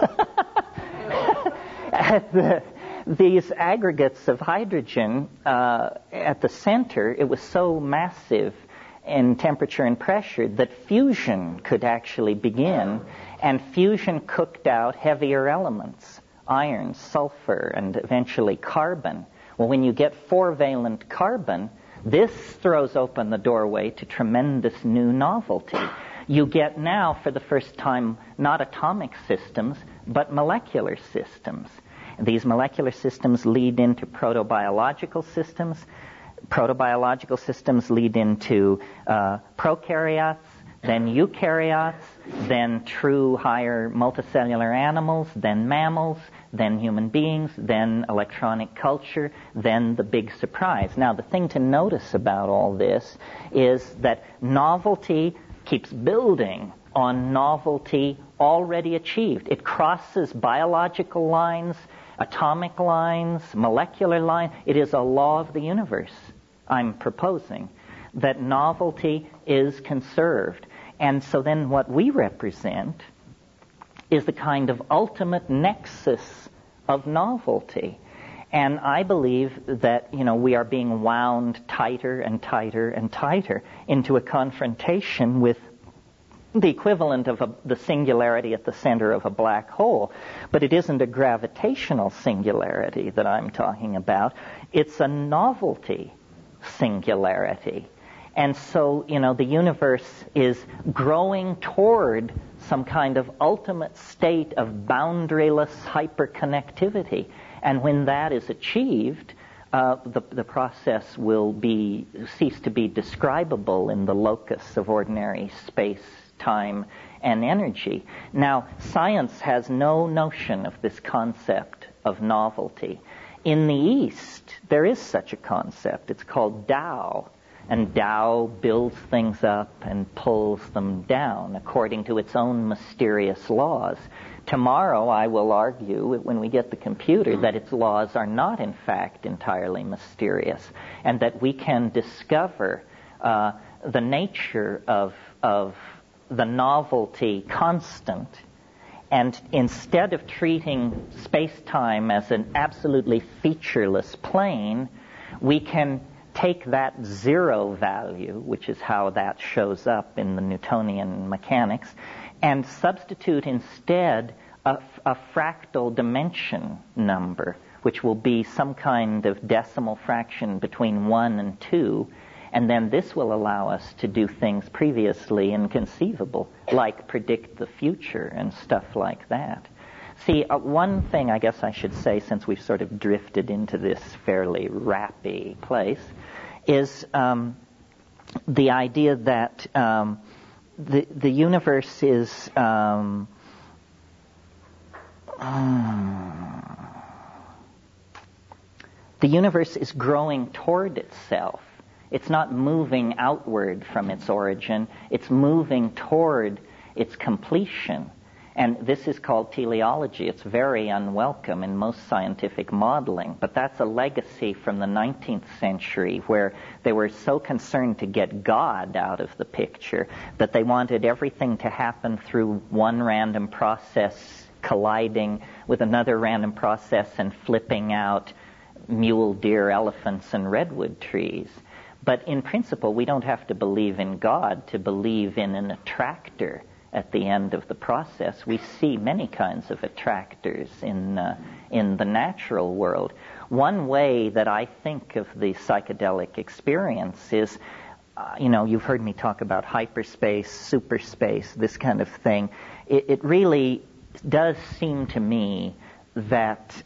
Speaker 2: These aggregates of hydrogen at the center, it was so massive in temperature and pressure that fusion could actually begin, and fusion cooked out heavier elements, iron, sulfur, and eventually carbon. Well, when you get 4-valent carbon, this throws open the doorway to tremendous new novelty. You get now, for the first time, not atomic systems, but molecular systems. These molecular systems lead into protobiological systems. Protobiological systems lead into prokaryotes, then eukaryotes, then true higher multicellular animals, then mammals, then human beings, then electronic culture, then the big surprise. Now, the thing to notice about all this is that novelty keeps building on novelty already achieved. It crosses biological lines, atomic lines, molecular lines. It is a law of the universe, I'm proposing, that novelty is conserved. And so then what we represent is the kind of ultimate nexus of novelty. And I believe that, we are being wound tighter and tighter and tighter into a confrontation with the equivalent of the singularity at the center of a black hole. But it isn't a gravitational singularity that I'm talking about. It's a novelty singularity. And so, the universe is growing toward some kind of ultimate state of boundaryless hyperconnectivity. And when that is achieved, the process will cease to be describable in the locus of ordinary space, time, and energy. Now, science has no notion of this concept of novelty. In the East, there is such a concept. It's called Tao. And Tao builds things up and pulls them down according to its own mysterious laws. Tomorrow I will argue, when we get the computer, that its laws are not in fact entirely mysterious, and that we can discover the nature of the novelty constant. And instead of treating space-time as an absolutely featureless plane, we can take that zero value, which is how that shows up in the Newtonian mechanics, and substitute instead a fractal dimension number, which will be some kind of decimal fraction between 1 and 2, and then this will allow us to do things previously inconceivable, like predict the future and stuff like that. See, one thing I guess I should say, since we've sort of drifted into this fairly rappy place, is the idea that the universe is growing toward itself. It's not moving outward from its origin. It's moving toward its completion. And this is called teleology. It's very unwelcome in most scientific modeling, but that's a legacy from the 19th century, where they were so concerned to get God out of the picture that they wanted everything to happen through one random process colliding with another random process and flipping out mule deer, elephants, and redwood trees. But in principle, we don't have to believe in God to believe in an attractor at the end of the process. We see many kinds of attractors in the natural world. One way that I think of the psychedelic experience is, you've heard me talk about hyperspace, superspace, this kind of thing. It really does seem to me that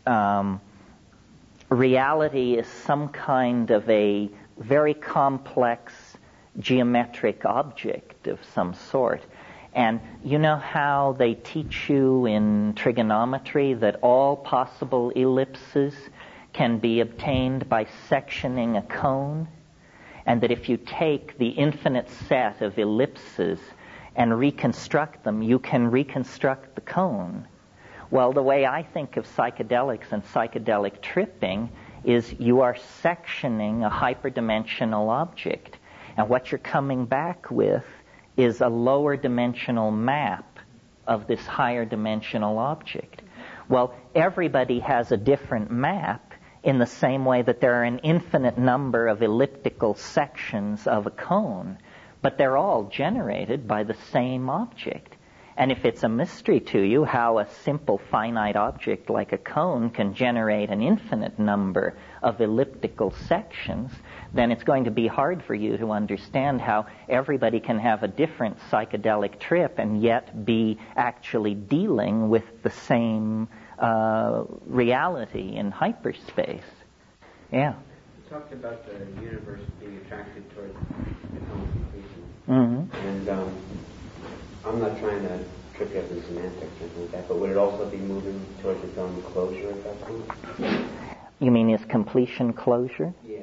Speaker 2: reality is some kind of a very complex geometric object of some sort. And you know how they teach you in trigonometry that all possible ellipses can be obtained by sectioning a cone? And that if you take the infinite set of ellipses and reconstruct them, you can reconstruct the cone. Well, the way I think of psychedelics and psychedelic tripping is you are sectioning a hyperdimensional object. And what you're coming back with is a lower dimensional map of this higher dimensional object. Well, everybody has a different map in the same way that there are an infinite number of elliptical sections of a cone, but they're all generated by the same object. And if it's a mystery to you how a simple finite object like a cone can generate an infinite number of elliptical sections, then it's going to be hard for you to understand how everybody can have a different psychedelic trip and yet be actually dealing with the same reality in hyperspace. Yeah.
Speaker 11: You talked about the universe being attracted towards its own completion.
Speaker 2: Mm-hmm.
Speaker 11: And I'm not trying to trip you up in semantics or anything like that, but would it also be moving towards its own closure at that point?
Speaker 2: You mean is completion closure?
Speaker 11: Yeah.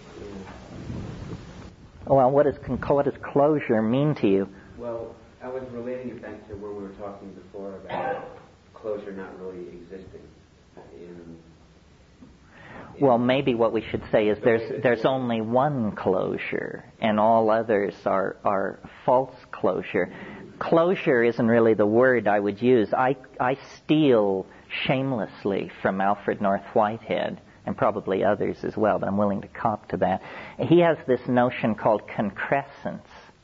Speaker 2: Well, what does closure mean to you?
Speaker 11: Well, I was relating it back to when we were talking before about closure not really existing.
Speaker 2: Well, maybe what we should say is there's only one closure, and all others are false closure. Closure isn't really the word I would use. I steal shamelessly from Alfred North Whitehead, and probably others as well, but I'm willing to cop to that. He has this notion called concrescence,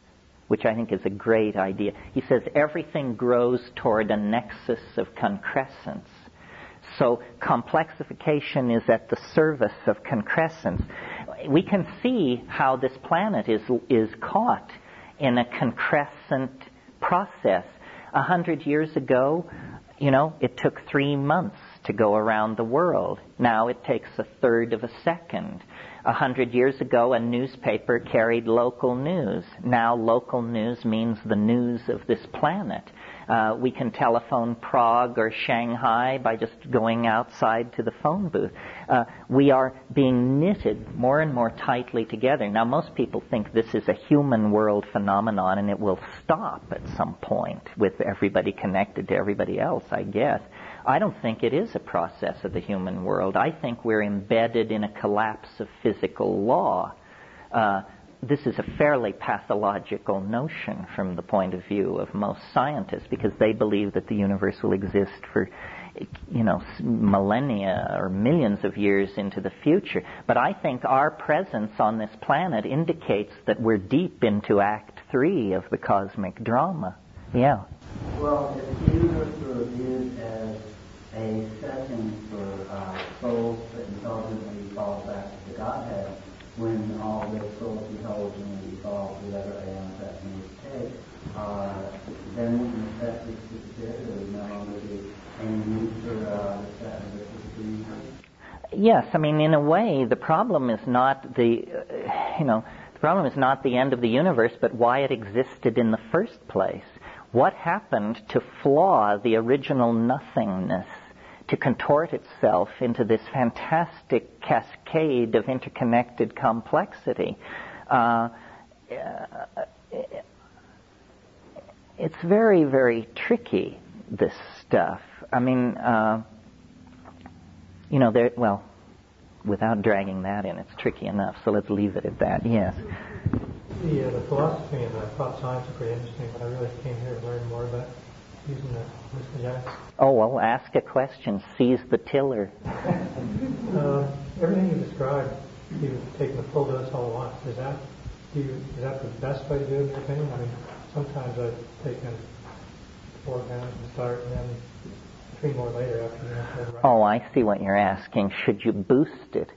Speaker 2: which I think is a great idea. He says everything grows toward a nexus of concrescence. So complexification is at the service of concrescence. We can see how this planet is caught in a concrescent process. 100 years ago, it took 3 months to go around the world. Now it takes a third of a second. 100 years ago, a newspaper carried local news. Now local news means the news of this planet. We can telephone Prague or Shanghai by just going outside to the phone booth. We are being knitted more and more tightly together. Now, most people think this is a human world phenomenon and it will stop at some point with everybody connected to everybody else, I guess. I don't think it is a process of the human world. I think we're embedded in a collapse of physical law. This is a fairly pathological notion from the point of view of most scientists, because they believe that the universe will exist for, millennia or millions of years into the future. But I think our presence on this planet indicates that we're deep into Act 3 of the cosmic drama. Yeah.
Speaker 12: Well, if the universe were viewed as a setting for souls that intelligently evolve back to the Godhead, when all the souls intelligently evolve, whatever aeons that may take, then wouldn't necessity disappear? There would no longer be any need for the set of the universe?
Speaker 2: Yes, I mean, in a way, the problem is not the end of the universe, but why it existed in the first place. What happened to flaw the original nothingness, to contort itself into this fantastic cascade of interconnected complexity? It's very, very tricky, this stuff. I mean, without dragging that in, it's tricky enough, so let's leave it at that. Yes?
Speaker 3: The philosophy and the thought science are pretty interesting, but I really came here to learn more about using the hallucinogenics.
Speaker 2: Oh, well, ask a question. Seize the tiller.
Speaker 3: Everything you described, you've taken the full dose all at once. Is that the best way to do it, in your opinion? I mean, sometimes I've taken 4 grams to start and then 3 more later after you know.
Speaker 2: Oh, I see what you're asking. Should you boost it?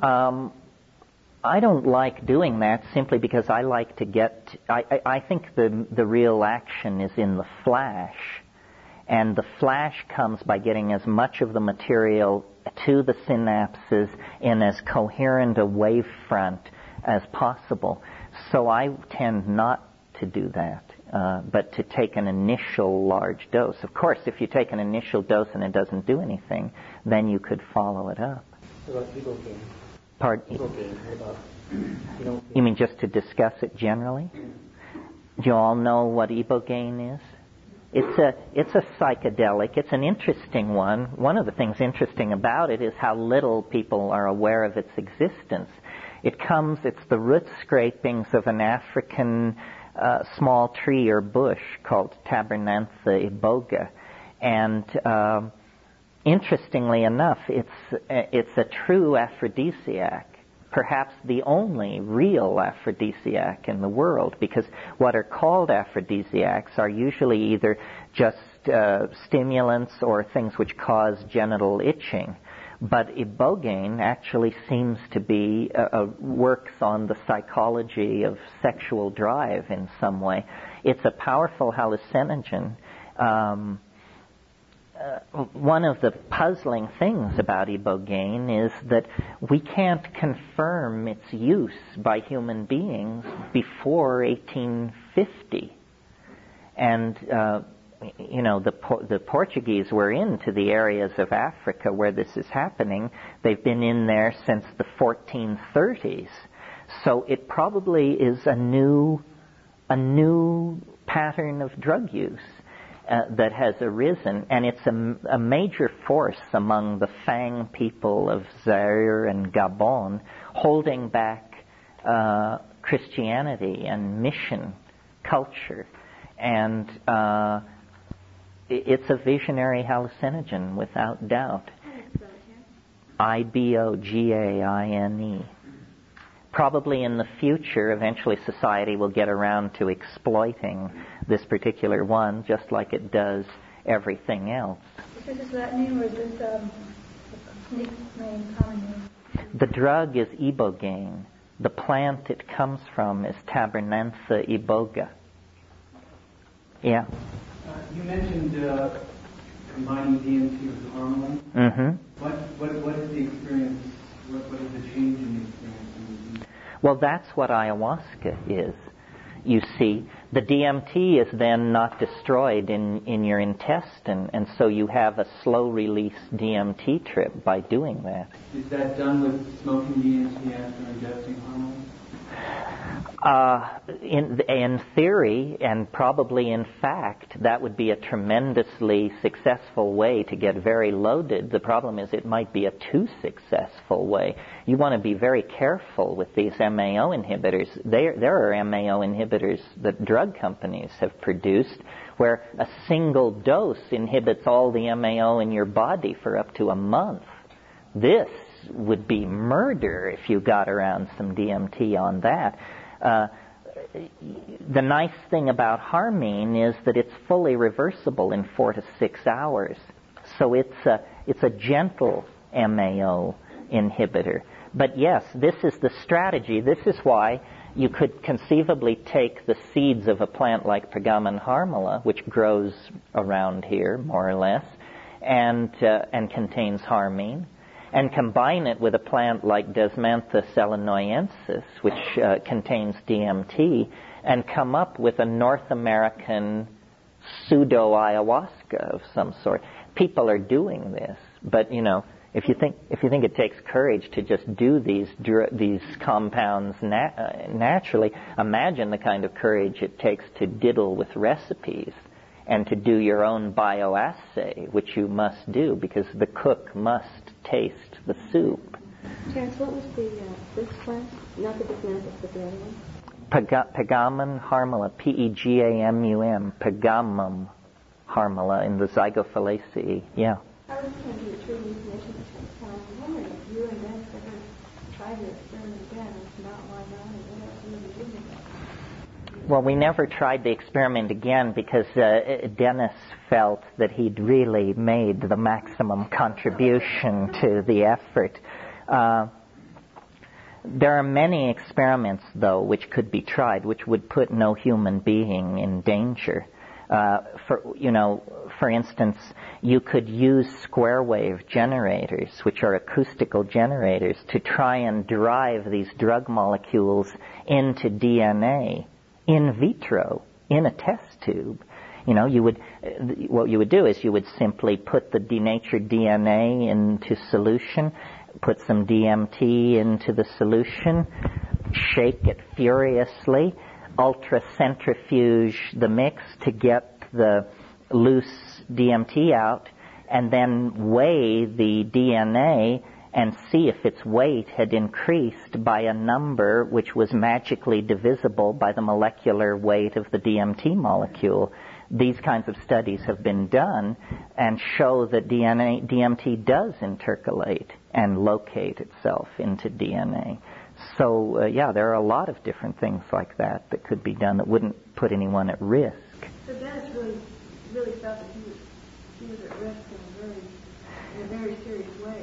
Speaker 2: I don't like doing that simply because I like to get... I think the real action is in the flash. And the flash comes by getting as much of the material to the synapses in as coherent a wavefront as possible. So I tend not to do that, but to take an initial large dose. Of course, if you take an initial dose and it doesn't do anything, then you could follow it up.
Speaker 8: What about ibogaine?
Speaker 2: Pardon?
Speaker 8: Ibogaine, what about...
Speaker 2: You mean just to discuss it generally? Do you all know what ibogaine is? It's a psychedelic. It's an interesting one. One of the things interesting about it is how little people are aware of its existence. It's the root scrapings of an African small tree or bush called Tabernantha iboga. And interestingly enough, it's a true aphrodisiac. Perhaps the only real aphrodisiac in the world, because what are called aphrodisiacs are usually either just stimulants or things which cause genital itching. But ibogaine actually seems to be works on the psychology of sexual drive in some way. It's a powerful hallucinogen. One of the puzzling things about ibogaine is that we can't confirm its use by human beings before 1850. And, the Portuguese were into the areas of Africa where this is happening. They've been in there since the 1430s. So it probably is a new pattern of drug use that has arisen, and it's a major force among the Fang people of Zaire and Gabon, holding back Christianity and mission culture. And it's a visionary hallucinogen, without doubt. ibogaine. Probably in the future, eventually society will get around to exploiting this particular one, just like it does everything else.
Speaker 13: Is this Latin name or is this nickname, common name?
Speaker 2: The drug is ibogaine. The plant it comes from is Tabernantha iboga. Yeah.
Speaker 6: You mentioned combining DMT with harmaline.
Speaker 2: Mm-hmm.
Speaker 6: What is the experience? What is the change in the experience?
Speaker 2: Well, that's what ayahuasca is. You see, the DMT is then not destroyed in your intestine, and so you have a slow-release DMT trip by doing that.
Speaker 6: Is that done with smoking DMT after ingesting harmaline?
Speaker 2: In theory, and probably in fact, that would be a tremendously successful way to get very loaded. The problem is it might be a too successful way. You want to be very careful with these MAO inhibitors. There are MAO inhibitors that drug companies have produced where a single dose inhibits all the MAO in your body for up to a month. This would be murder if you got around some DMT on that. The nice thing about harmine is that it's fully reversible in 4 to 6 hours. So it's a gentle MAO inhibitor. But yes, this is the strategy. This is why you could conceivably take the seeds of a plant like Pegamon harmala, which grows around here, more or less, and contains harmine, and combine it with a plant like Desmantha selenoensis, which contains DMT, and come up with a North American pseudo-ayahuasca of some sort. People are doing this, but if you think it takes courage to just do these compounds naturally, imagine the kind of courage it takes to diddle with recipes and to do your own bioassay, which you must do because the cook must taste the soup.
Speaker 4: Terence, what was this plant? Not the Desmanthus, but the other one?
Speaker 2: Pegamon harmala, P-E-G-A-M-U-M, Pegamum harmala in the Zygophalaceae. Yeah.
Speaker 4: I was listening to the true information and I'm wondering if you and Dennis ever tried to experiment again. If not, why not? And what else would you do with that?
Speaker 2: Well, we never tried the experiment again because Dennis felt that he'd really made the maximum contribution to the effort. There are many experiments, though, which could be tried, which would put no human being in danger. For instance, you could use square wave generators, which are acoustical generators, to try and drive these drug molecules into DNA in vitro, in a test tube. What you would do is you would simply put the denatured DNA into solution, put some DMT into the solution, shake it furiously, ultracentrifuge the mix to get the loose DMT out, and then weigh the DNA and see if its weight had increased by a number which was magically divisible by the molecular weight of the DMT molecule. These kinds of studies have been done and show that DMT does intercalate and locate itself into DNA. So, there are a lot of different things like that could be done that wouldn't put anyone at risk.
Speaker 13: So Dennis really felt that he was at risk in a very serious way.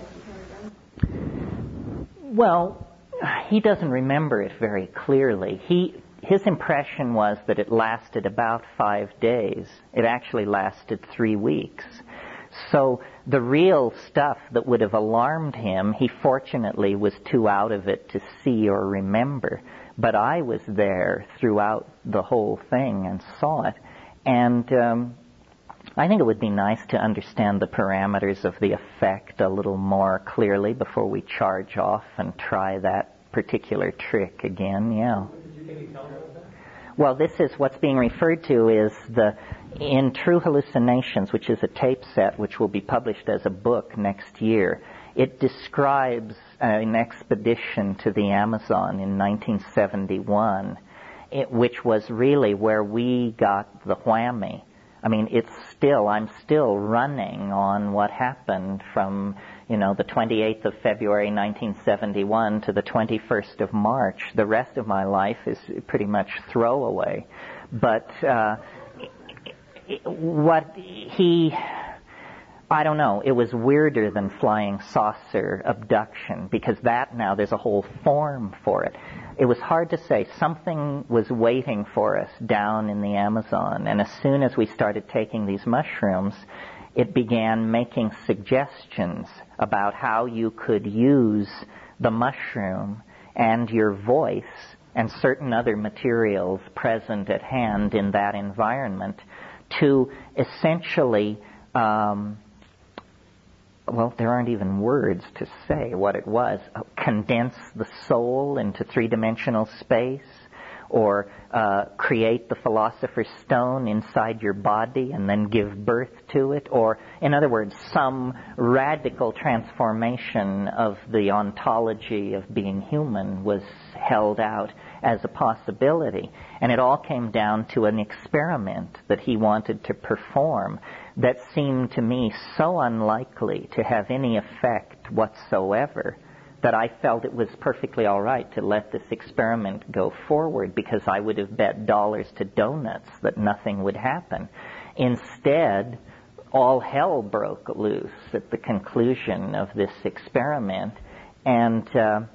Speaker 2: Well, he doesn't remember it very clearly. His impression was that it lasted about 5 days. It actually lasted 3 weeks. So the real stuff that would have alarmed him, he fortunately was too out of it to see or remember. But I was there throughout the whole thing and saw it. And I think it would be nice to understand the parameters of the effect a little more clearly before we charge off and try that particular trick again. Yeah. Well, this is what's being referred to is in True Hallucinations, which is a tape set which will be published as a book next year. It describes an expedition to the Amazon in 1971, which was really where we got the whammy. I mean, I'm still running on what happened from, the 28th of February 1971 to the 21st of March. The rest of my life is pretty much throwaway. But I don't know, it was weirder than flying saucer abduction, because there's a whole form for it. It was hard to say. Something was waiting for us down in the Amazon, and as soon as we started taking these mushrooms, it began making suggestions about how you could use the mushroom and your voice and certain other materials present at hand in that environment to essentially, there aren't even words to say what it was, condense the soul into three-dimensional space, or create the Philosopher's Stone inside your body and then give birth to it, or, in other words, some radical transformation of the ontology of being human was held out as a possibility. And it all came down to an experiment that he wanted to perform that seemed to me so unlikely to have any effect whatsoever that I felt it was perfectly all right to let this experiment go forward, because I would have bet dollars to donuts that nothing would happen. Instead, all hell broke loose at the conclusion of this experiment, and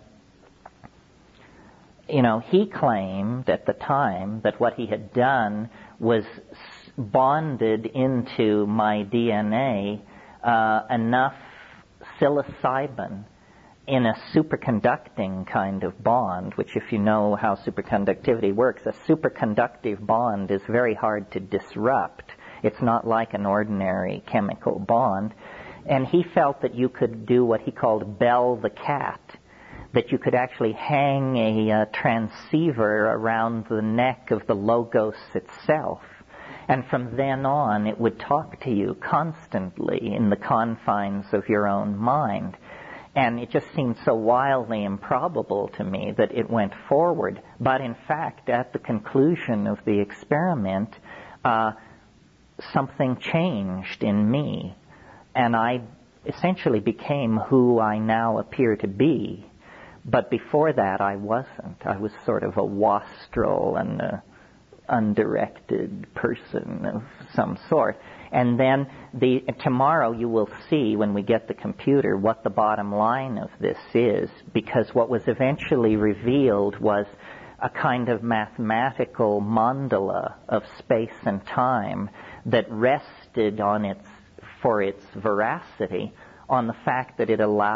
Speaker 2: he claimed at the time that what he had done was bonded into my DNA enough psilocybin in a superconducting kind of bond, which, if you know how superconductivity works, a superconductive bond is very hard to disrupt. It's not like an ordinary chemical bond. And he felt that you could do what he called bell the cat, that you could actually hang a transceiver around the neck of the Logos itself. And from then on, it would talk to you constantly in the confines of your own mind. And it just seemed so wildly improbable to me that it went forward. But in fact, at the conclusion of the experiment, something changed in me. And I essentially became who I now appear to be. But before that, I wasn't. I was sort of a wastrel and a undirected person of some sort. And then tomorrow you will see, when we get the computer, what the bottom line of this is, because what was eventually revealed was a kind of mathematical mandala of space and time that rested for its veracity on the fact that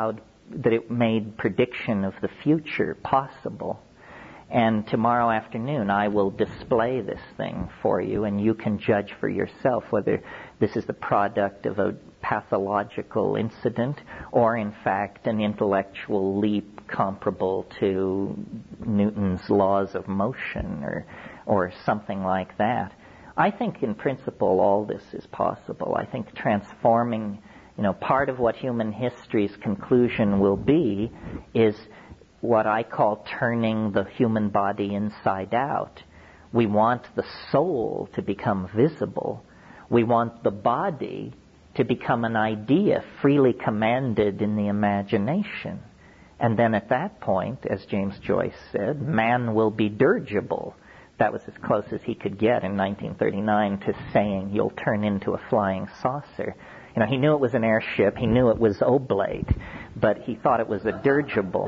Speaker 2: it made prediction of the future possible. And tomorrow afternoon I will display this thing for you, and you can judge for yourself whether this is the product of a pathological incident or, in fact, an intellectual leap comparable to Newton's laws of motion or something like that. I think, in principle, all this is possible. I think transforming, part of what human history's conclusion will be is what I call turning the human body inside out. We want the soul to become visible. We want the body to become an idea freely commanded in the imagination. And then at that point, as James Joyce said, man will be dirigible. That was as close as he could get in 1939 to saying you'll turn into a flying saucer. He knew it was an airship, he knew it was oblate, but he thought it was a dirigible.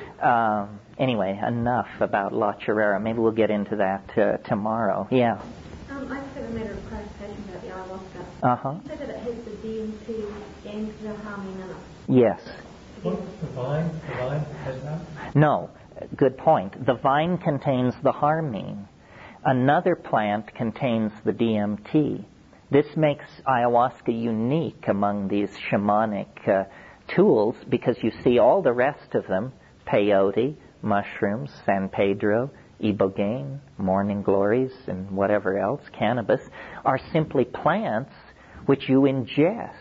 Speaker 2: Anyway, enough about La Chorrera. Maybe we'll get into that tomorrow. Yeah.
Speaker 13: I just have a matter of clarification about the ayahuasca.
Speaker 2: Uh-huh.
Speaker 13: You said that it has the DMT and the hamina.
Speaker 2: Yes.
Speaker 3: What, the vine has that?
Speaker 2: No. Good point. The vine contains the harmine. Another plant contains the DMT. This makes ayahuasca unique among these shamanic tools, because you see all the rest of them, peyote, mushrooms, San Pedro, ibogaine, morning glories, and whatever else, cannabis, are simply plants which you ingest.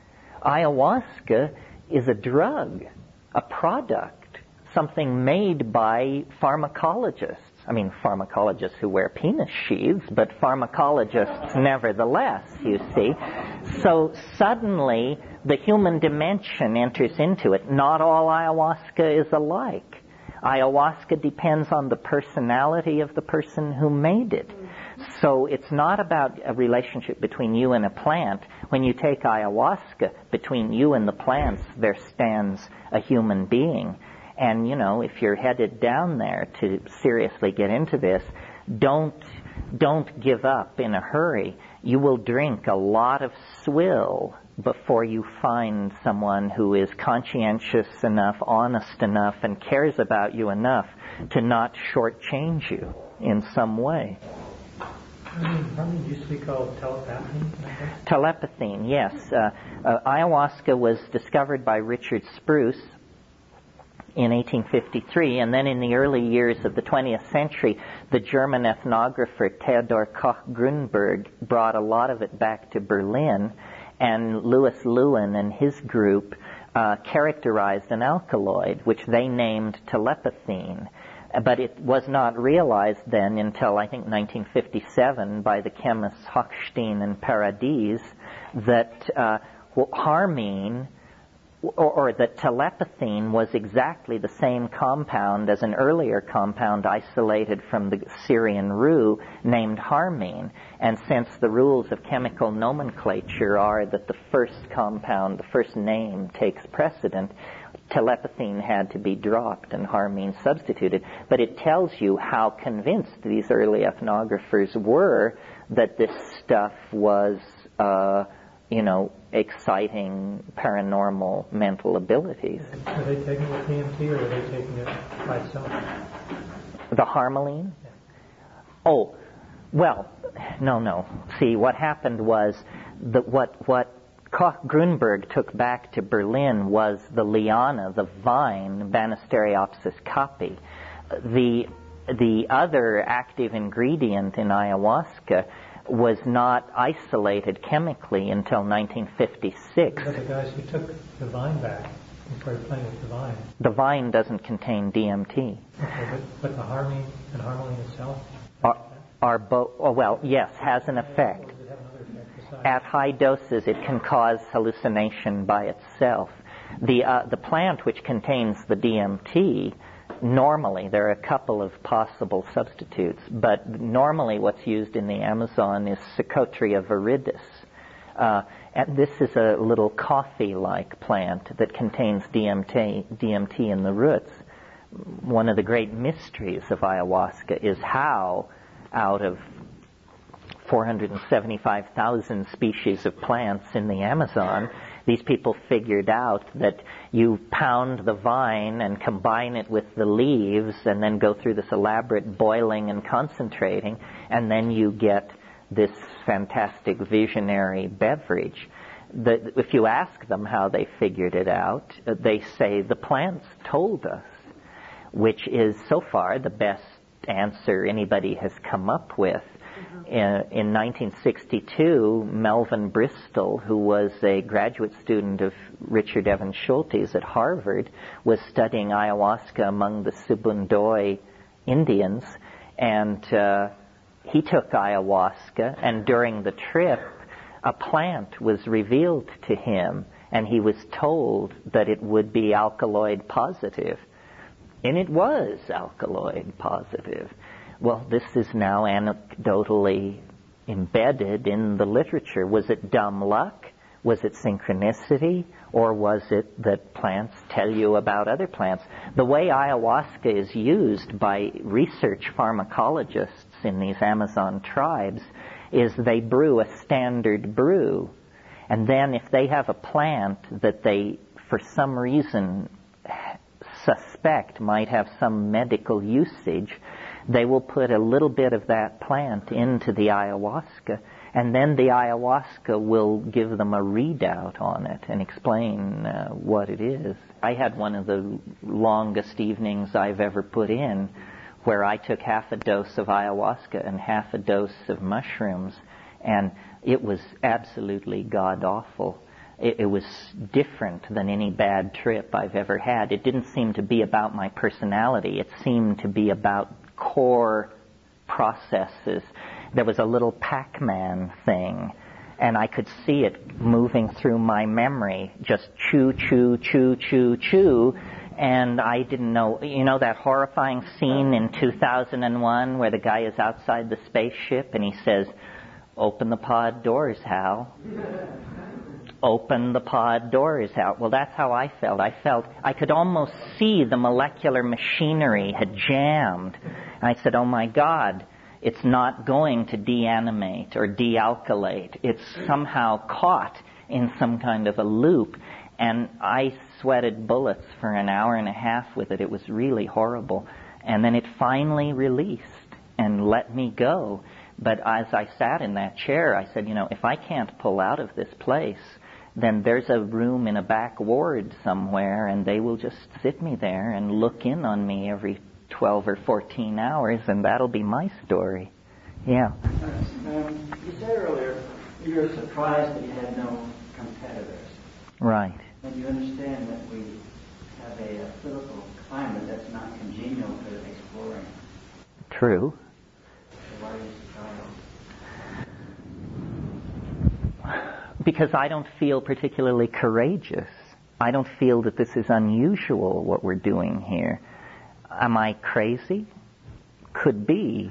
Speaker 2: Ayahuasca is a drug, a product, something made by pharmacologists. I mean, pharmacologists who wear penis sheaths, but pharmacologists nevertheless, you see. So suddenly, the human dimension enters into it. Not all ayahuasca is alike. Ayahuasca depends on the personality of the person who made it. So it's not about a relationship between you and a plant. When you take ayahuasca, between you and the plants, there stands a human being. And, if you're headed down there to seriously get into this, don't give up in a hurry. You will drink a lot of swill before you find someone who is conscientious enough, honest enough, and cares about you enough to not shortchange you in some way.
Speaker 3: Harmony used to be called telepathine?
Speaker 2: Telepathine, yes. Ayahuasca was discovered by Richard Spruce in 1853, and then in the early years of the 20th century, the German ethnographer Theodor Koch-Grünberg brought a lot of it back to Berlin, and Louis Lewin and his group characterized an alkaloid, which they named telepathine. But it was not realized then until, I think, 1957 by the chemists Hochstein and Paradis that harmine, or that telepathine was exactly the same compound as an earlier compound isolated from the Syrian rue named harmine. And since the rules of chemical nomenclature are that the first compound, the first name, takes precedent, telepathine had to be dropped and harmine substituted. But it tells you how convinced these early ethnographers were that this stuff was, exciting paranormal mental abilities.
Speaker 3: Are they taking it with DMT or are they taking it by itself?
Speaker 2: The harmaline? Yeah. Oh, well, no. See, what happened was that what Koch-Grünberg took back to Berlin was the liana, the vine, Banisteriopsis caapi. The other active ingredient in ayahuasca was not isolated chemically until 1956.
Speaker 3: But the guys who took the vine back and started playing with the vine.
Speaker 2: The vine doesn't contain DMT.
Speaker 3: Okay, but the harmine and harmaline itself?
Speaker 2: Are both, yes, has an effect. At high doses, it can cause hallucination by itself. The plant which contains the DMT, normally, there are a couple of possible substitutes, but normally what's used in the Amazon is Psychotria viridis. And this is a little coffee-like plant that contains DMT in the roots. One of the great mysteries of ayahuasca is how, out of 475,000 species of plants in the Amazon, these people figured out that you pound the vine and combine it with the leaves and then go through this elaborate boiling and concentrating, and then you get this fantastic visionary beverage. If you ask them how they figured it out, they say the plants told us, which is so far the best answer anybody has come up with. In 1962, Melvin Bristol, who was a graduate student of Richard Evans Schultes at Harvard, was studying ayahuasca among the Sibundoy Indians, and he took ayahuasca, and during the trip, a plant was revealed to him, and he was told that it would be alkaloid positive. And it was alkaloid positive. Well, this is now anecdotally embedded in the literature. Was it dumb luck? Was it synchronicity? Or was it that plants tell you about other plants? The way ayahuasca is used by research pharmacologists in these Amazon tribes is they brew a standard brew. And then if they have a plant that they, for some reason, suspect might have some medical usage, they will put a little bit of that plant into the ayahuasca, and then the ayahuasca will give them a readout on it and explain what it is. I had one of the longest evenings I've ever put in where I took half a dose of ayahuasca and half a dose of mushrooms, and it was absolutely god-awful. It was different than any bad trip I've ever had. It didn't seem to be about my personality. It seemed to be about core processes. There was a little Pac-Man thing, and I could see it moving through my memory, just chew, chew, chew, chew, chew, and I didn't know. You know that horrifying scene in 2001 where the guy is outside the spaceship and he says, "Open the pod doors, Hal." Open the pod doors, Hal. Well, that's how I felt. I could almost see the molecular machinery had jammed. And I said, oh my God, it's not going to deanimate or dealkylate. It's somehow caught in some kind of a loop. And I sweated bullets for an hour and a half with it. It was really horrible. And then it finally released and let me go. But as I sat in that chair, I said, if I can't pull out of this place, then there's a room in a back ward somewhere, and they will just sit me there and look in on me every 12 or 14 hours, and that'll be my story. Yeah.
Speaker 12: You said earlier you were surprised that you had no competitors.
Speaker 2: Right.
Speaker 12: And you understand that we have a political climate that's not congenial to exploring.
Speaker 2: True.
Speaker 12: So why are you surprised?
Speaker 2: Because I don't feel particularly courageous. I don't feel that this is unusual, what we're doing here. Am I crazy? Could be.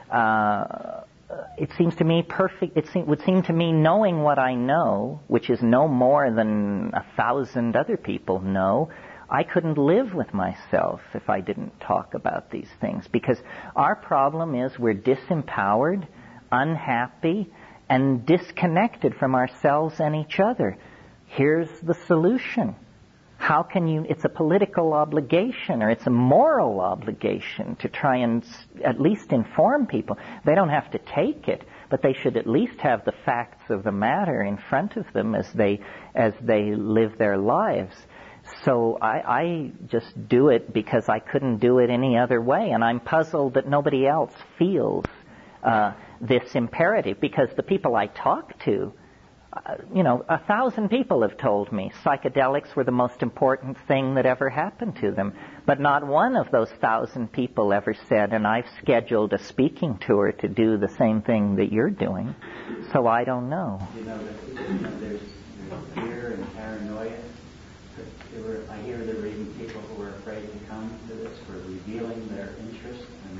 Speaker 2: It seems to me perfect. It would seem to me, knowing what I know, which is no more than 1,000 other people know, I couldn't live with myself if I didn't talk about these things. Because our problem is we're disempowered, unhappy, and disconnected from ourselves and each other. Here's the solution. How can you, it's a political obligation or it's a moral obligation to try and at least inform people. They don't have to take it, but they should at least have the facts of the matter in front of them as they live their lives. So I just do it because I couldn't do it any other way, and I'm puzzled that nobody else feels this imperative, because the people I talk to, 1,000 people have told me psychedelics were the most important thing that ever happened to them. But not one of those 1,000 people ever said, and I've scheduled a speaking tour to do the same thing that you're doing. So I don't know.
Speaker 12: There's fear and paranoia. I hear there were even people who were afraid to come to this for revealing their interest.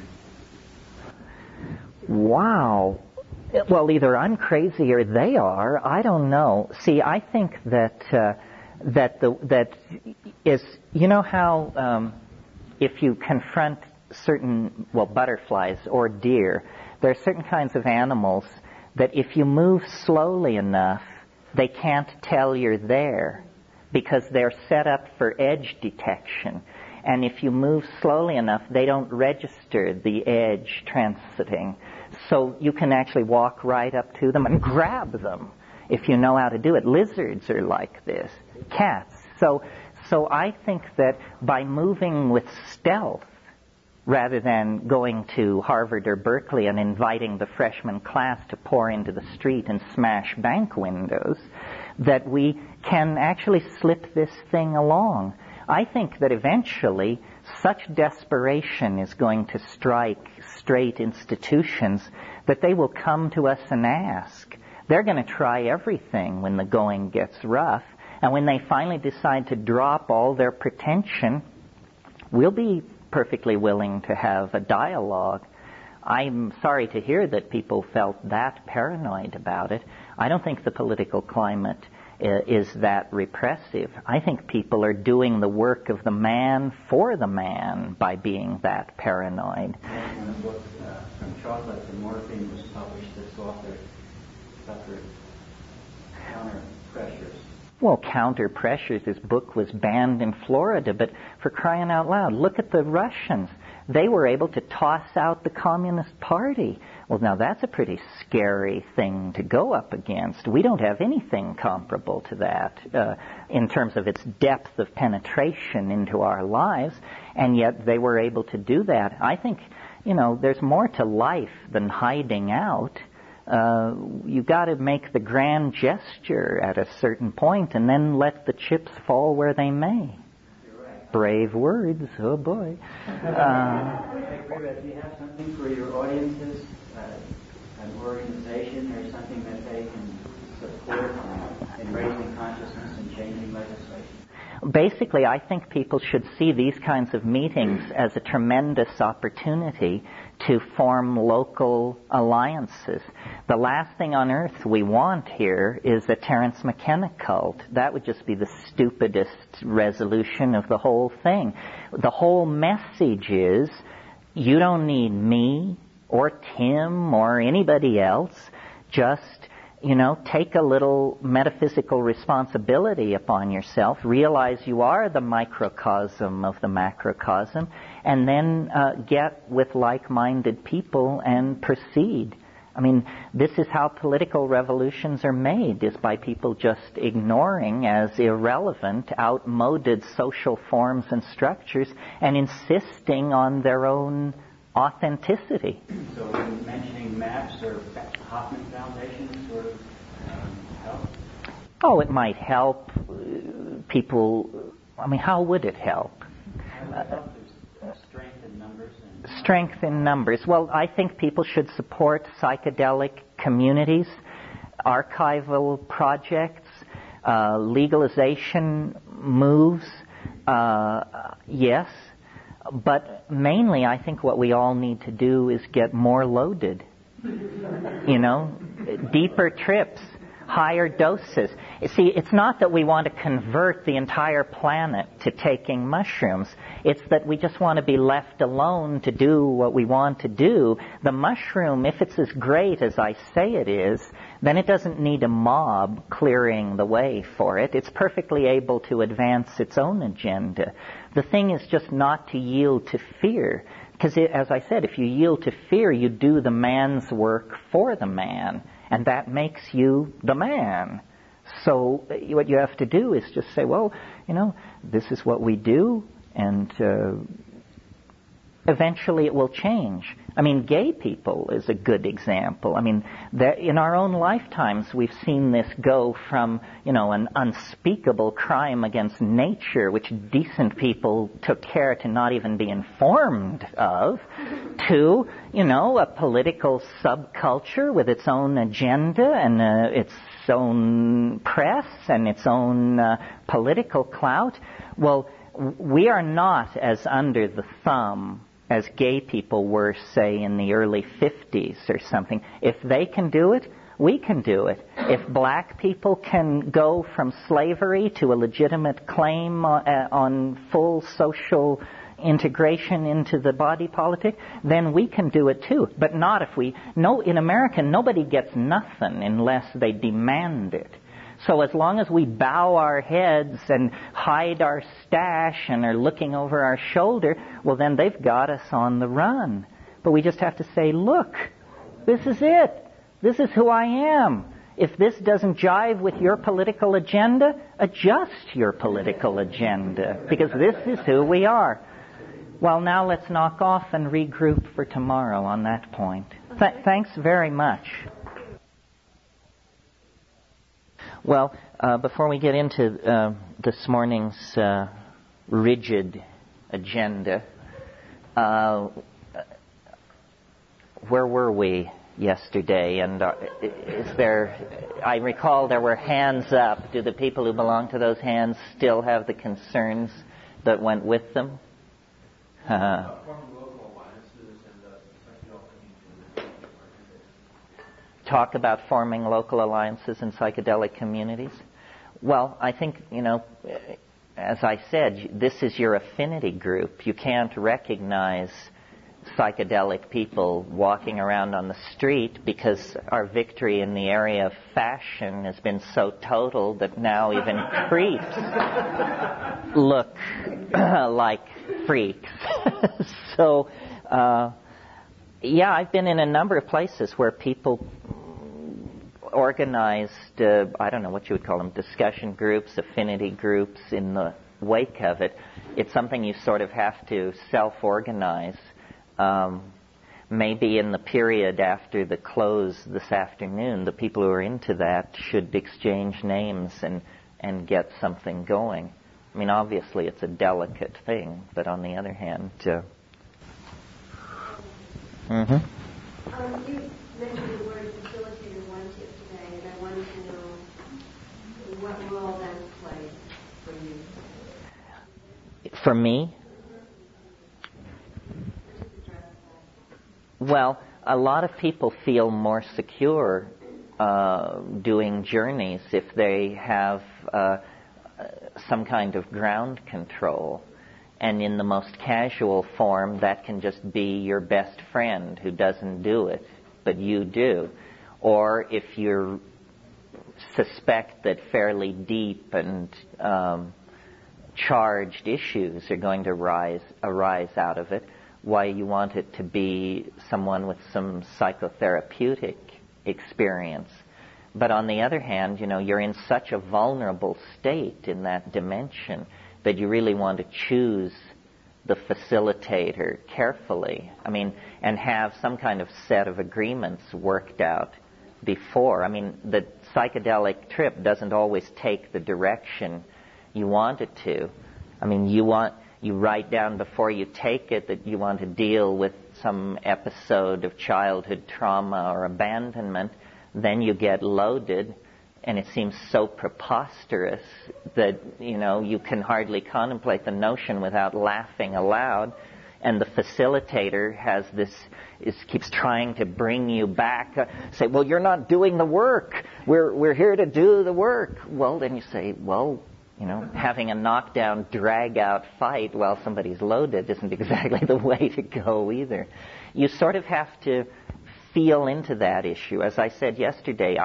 Speaker 2: Wow. Well, either I'm crazy or they are. I don't know. See, I think that is, how if you confront certain, butterflies or deer, there are certain kinds of animals that if you move slowly enough, they can't tell you're there because they're set up for edge detection. And if you move slowly enough, they don't register the edge transiting. So you can actually walk right up to them and grab them if you know how to do it. Lizards are like this. Cats. So I think that by moving with stealth, rather than going to Harvard or Berkeley and inviting the freshman class to pour into the street and smash bank windows, that we can actually slip this thing along. I think that eventually such desperation is going to strike straight institutions that they will come to us and ask. They're going to try everything when the going gets rough, and when they finally decide to drop all their pretension, we'll be perfectly willing to have a dialogue. I'm sorry to hear that people felt that paranoid about it. I don't think the political climate is that repressive. I think people are doing the work of the man for the man by being that paranoid.
Speaker 12: When the book From Chocolate to Morphine was published, this author suffered counter pressures.
Speaker 2: Well, counter pressures. His book was banned in Florida, but for crying out loud, look at the Russians. They were able to toss out the Communist Party. Well, now that's a pretty scary thing to go up against. We don't have anything comparable to that in terms of its depth of penetration into our lives, and yet they were able to do that. I think, there's more to life than hiding out. You've got to make the grand gesture at a certain point and then let the chips fall where they may.
Speaker 12: You're right.
Speaker 2: brave words. Oh boy.
Speaker 12: I agree, but do you have something for your audiences, an organization or something that they can support in raising consciousness and changing legislation?
Speaker 2: Basically, I think people should see these kinds of meetings as a tremendous opportunity to form local alliances. The last thing on earth we want here is a Terence McKenna cult. That would just be the stupidest resolution of the whole thing. The whole message is, you don't need me or Tim or anybody else. Just, take a little metaphysical responsibility upon yourself, realize you are the microcosm of the macrocosm, and then get with like-minded people and proceed. I mean, this is how political revolutions are made, is by people just ignoring as irrelevant, outmoded social forms and structures and insisting on their own authenticity.
Speaker 12: So mentioning MAPS or Hoffman Foundation sort of help?
Speaker 2: Oh, it might help people. I mean, how would it help?
Speaker 12: Strength in numbers.
Speaker 2: Strength in numbers. Well, I think people should support psychedelic communities, archival projects, legalization moves, yes. But mainly, I think what we all need to do is get more loaded. Deeper trips, higher doses. See, it's not that we want to convert the entire planet to taking mushrooms. It's that we just want to be left alone to do what we want to do. The mushroom, if it's as great as I say it is, then it doesn't need a mob clearing the way for it. It's perfectly able to advance its own agenda. The thing is just not to yield to fear. Because, as I said, if you yield to fear, you do the man's work for the man. And that makes you the man. So what you have to do is just say, well, this is what we do, and eventually it will change. I mean, gay people is a good example. I mean, in our own lifetimes, we've seen this go from, an unspeakable crime against nature, which decent people took care to not even be informed of, to, a political subculture with its own agenda and its own press and its own political clout. Well, we are not as under the thumb as gay people were, say, in the early 50s or something. If they can do it, we can do it. If black people can go from slavery to a legitimate claim on full social integration into the body politic, then we can do it too. But not if in America, nobody gets nothing unless they demand it. So as long as we bow our heads and hide our stash and are looking over our shoulder, well, then they've got us on the run. But we just have to say, look, this is it. This is who I am. If this doesn't jive with your political agenda, adjust your political agenda, because this is who we are. Well, now let's knock off and regroup for tomorrow on that point. Thanks very much. Well, before we get into this morning's rigid agenda, where were we yesterday? And I recall there were hands up. Do the people who belong to those hands still have the concerns that went with them? Talk about forming local alliances in psychedelic communities? Well, I think, as I said, this is your affinity group. You can't recognize psychedelic people walking around on the street because our victory in the area of fashion has been so total that now even creeps look like freaks. So, I've been in a number of places where people organized, I don't know what you would call them, discussion groups, affinity groups in the wake of it. It's something you sort of have to self-organize. Maybe in the period after the close this afternoon, the people who are into that should exchange names and get something going. I mean, obviously it's a delicate thing, but on the other hand...
Speaker 13: You mentioned the word facilitator once yesterday, and I wanted to know what role that played for you.
Speaker 2: For me? Well, a lot of people feel more secure doing journeys if they have some kind of ground control. And in the most casual form, that can just be your best friend who doesn't do it, but you do. Or if you suspect that fairly deep and charged issues are going to arise out of it, why you want it to be someone with some psychotherapeutic experience. But on the other hand, you're in such a vulnerable state in that dimension that you really want to choose the facilitator carefully. I mean, and have some kind of set of agreements worked out before. I mean, the psychedelic trip doesn't always take the direction you want it to. I mean, you write down before you take it that you want to deal with some episode of childhood trauma or abandonment. Then you get loaded, and it seems so preposterous that, you can hardly contemplate the notion without laughing aloud. And the facilitator keeps trying to bring you back. Say, well, you're not doing the work. We're here to do the work. Well, then you say, well, having a knockdown, drag-out fight while somebody's loaded isn't exactly the way to go either. You sort of have to feel into that issue. As I said yesterday,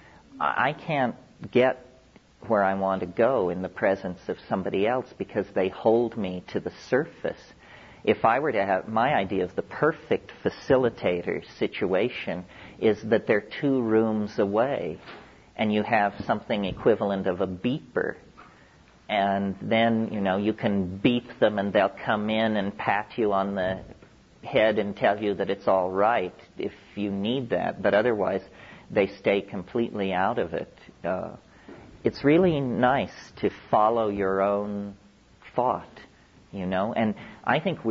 Speaker 2: I can't get where I want to go in the presence of somebody else because they hold me to the surface. If I were to have, my idea of the perfect facilitator situation is that they're 2 rooms away and you have something equivalent of a beeper. And then, you can beep them and they'll come in and pat you on the head and tell you that it's all right if you need that. But otherwise, they stay completely out of it. It's really nice to follow your own thought, And I think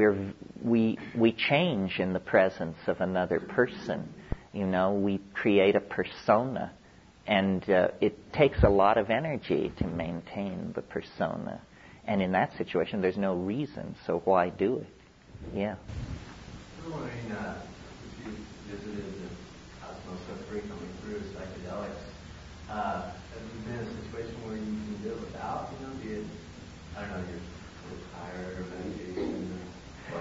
Speaker 2: we change in the presence of another person. We create a persona. And it takes a lot of energy to maintain the persona. And in that situation, there's no reason, so why do it? Yeah.
Speaker 9: I'm wondering if you visited the cosmos so frequently through psychedelics, have you been in a situation where you can do it without, be it, I don't know, you're tired or meditation or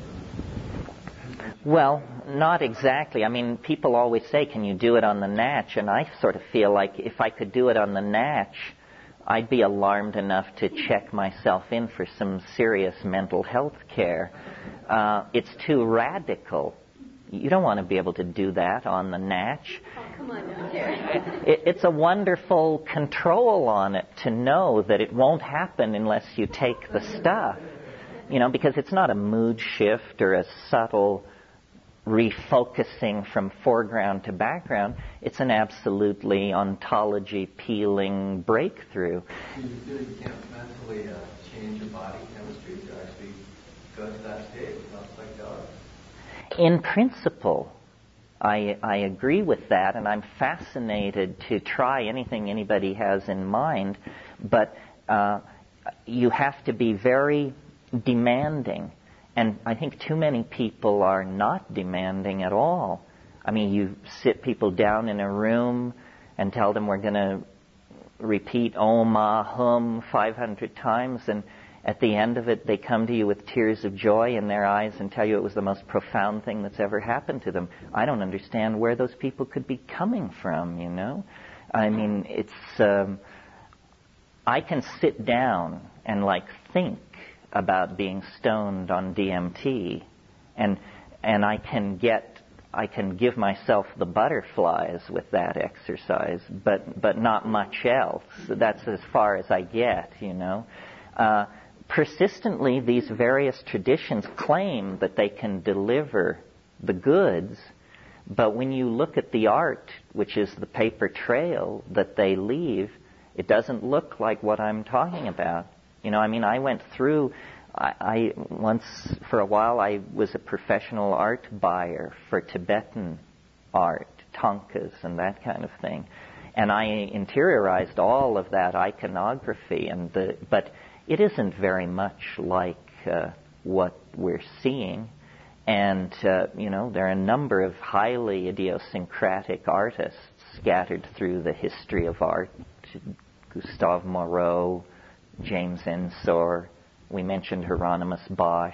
Speaker 2: Well, not exactly. I mean, people always say, can you do it on the natch? And I sort of feel like if I could do it on the natch, I'd be alarmed enough to check myself in for some serious mental health care. It's too radical. You don't want to be able to do that on the natch.
Speaker 13: Oh, come on now, Terry.
Speaker 2: It's a wonderful control on it to know that it won't happen unless you take the stuff. Because it's not a mood shift or a subtle refocusing from foreground to background. It's an absolutely ontology-peeling breakthrough.
Speaker 9: You can't mentally change your body chemistry to actually go to that state without psychedelics?
Speaker 2: In principle, I agree with that, and I'm fascinated to try anything anybody has in mind, but you have to be very demanding. And I think too many people are not demanding at all. I mean, you sit people down in a room and tell them we're going to repeat Om, Ah, Hum 500 times, and at the end of it, they come to you with tears of joy in their eyes and tell you it was the most profound thing that's ever happened to them. I don't understand where those people could be coming from, I mean, it's... I can sit down and, think about being stoned on DMT, and I can give myself the butterflies with that exercise, but not much else. That's as far as I get, Persistently, these various traditions claim that they can deliver the goods, but when you look at the art, which is the paper trail that they leave, it doesn't look like what I'm talking about. I went through, I once, for a while, I was a professional art buyer for Tibetan art, thangkas and that kind of thing. And I interiorized all of that iconography, but it isn't very much like what we're seeing. And, there are a number of highly idiosyncratic artists scattered through the history of art. Gustave Moreau, James Ensor, we mentioned Hieronymus Bosch,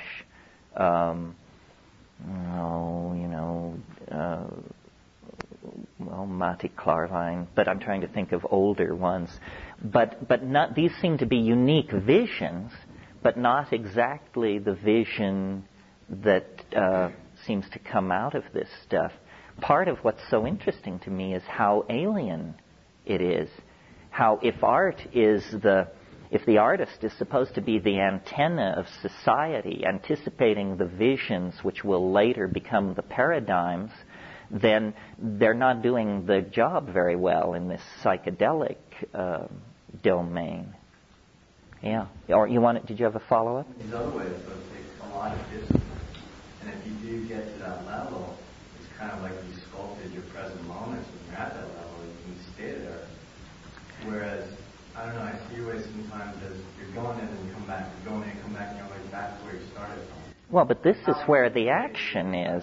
Speaker 2: Matti Klarwein, but I'm trying to think of older ones. But not, these seem to be unique visions, but not exactly the vision that seems to come out of this stuff. Part of what's so interesting to me is how alien it is. How if the artist is supposed to be the antenna of society, anticipating the visions which will later become the paradigms, then they're not doing the job very well in this psychedelic domain. Yeah. Or did you have a follow-up?
Speaker 9: These other ways, so it takes a lot of discipline. And if you do get to that level, it's kind of like you sculpted your present moments when you're at that level. You can stay there. Whereas, I don't know, I see your way sometimes as you're going in and you come back, you're going in and come back, and you're always back to where you started from.
Speaker 2: Well, but this is where the action is.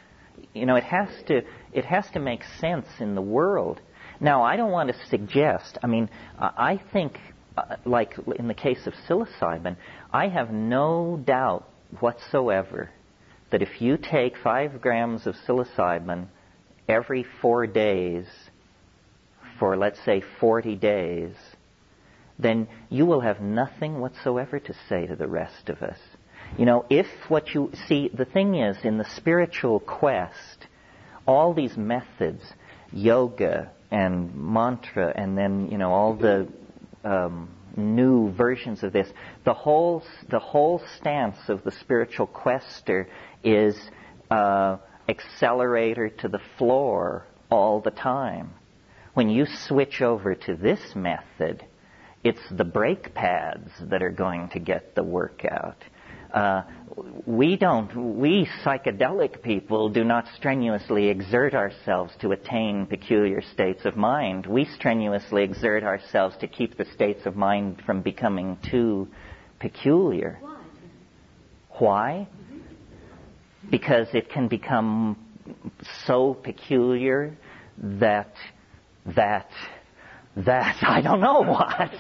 Speaker 2: It has to make sense in the world. Now, I don't want to suggest, I think, like in the case of psilocybin, I have no doubt whatsoever that if you take 5 grams of psilocybin every 4 days for, let's say, 40 days, then you will have nothing whatsoever to say to the rest of us. If what you see, the thing is, in the spiritual quest, all these methods, yoga and mantra, and then, all the new versions of this, the whole stance of the spiritual quester is accelerator to the floor all the time. When you switch over to this method, it's the brake pads that are going to get the workout. We psychedelic people do not strenuously exert ourselves to attain peculiar states of mind. We strenuously exert ourselves to keep the states of mind from becoming too peculiar. Why? Because it can become so peculiar that I don't know what.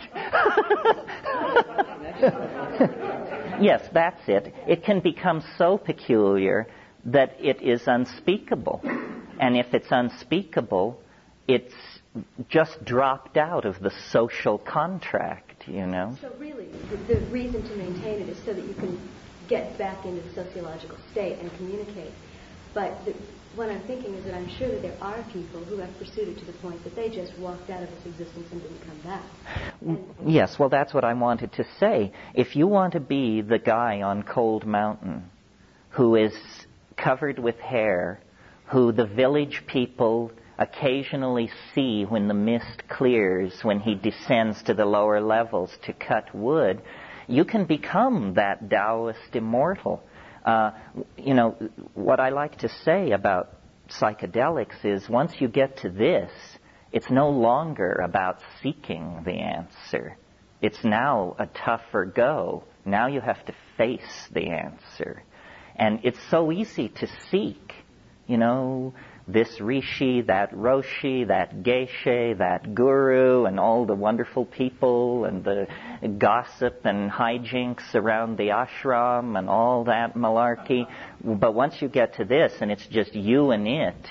Speaker 2: Yes, that's it. It can become so peculiar that it is unspeakable. And if it's unspeakable, it's just dropped out of the social contract,
Speaker 4: So really, the reason to maintain it is so that you can get back into the sociological state and communicate. But what I'm thinking is that I'm sure that there are people who have pursued it to the point that they just walked out of its existence and didn't come back.
Speaker 2: Yes, well, that's what I wanted to say. If you want to be the guy on Cold Mountain who is covered with hair, who the village people occasionally see when the mist clears, when he descends to the lower levels to cut wood, you can become that Taoist immortal. What I like to say about psychedelics is once you get to this, it's no longer about seeking the answer. It's now a tougher go. Now you have to face the answer. And it's so easy to seek, this rishi, that roshi, that geshe, that guru, and all the wonderful people, and the gossip and hijinks around the ashram, and all that malarkey. But once you get to this, and it's just you and it,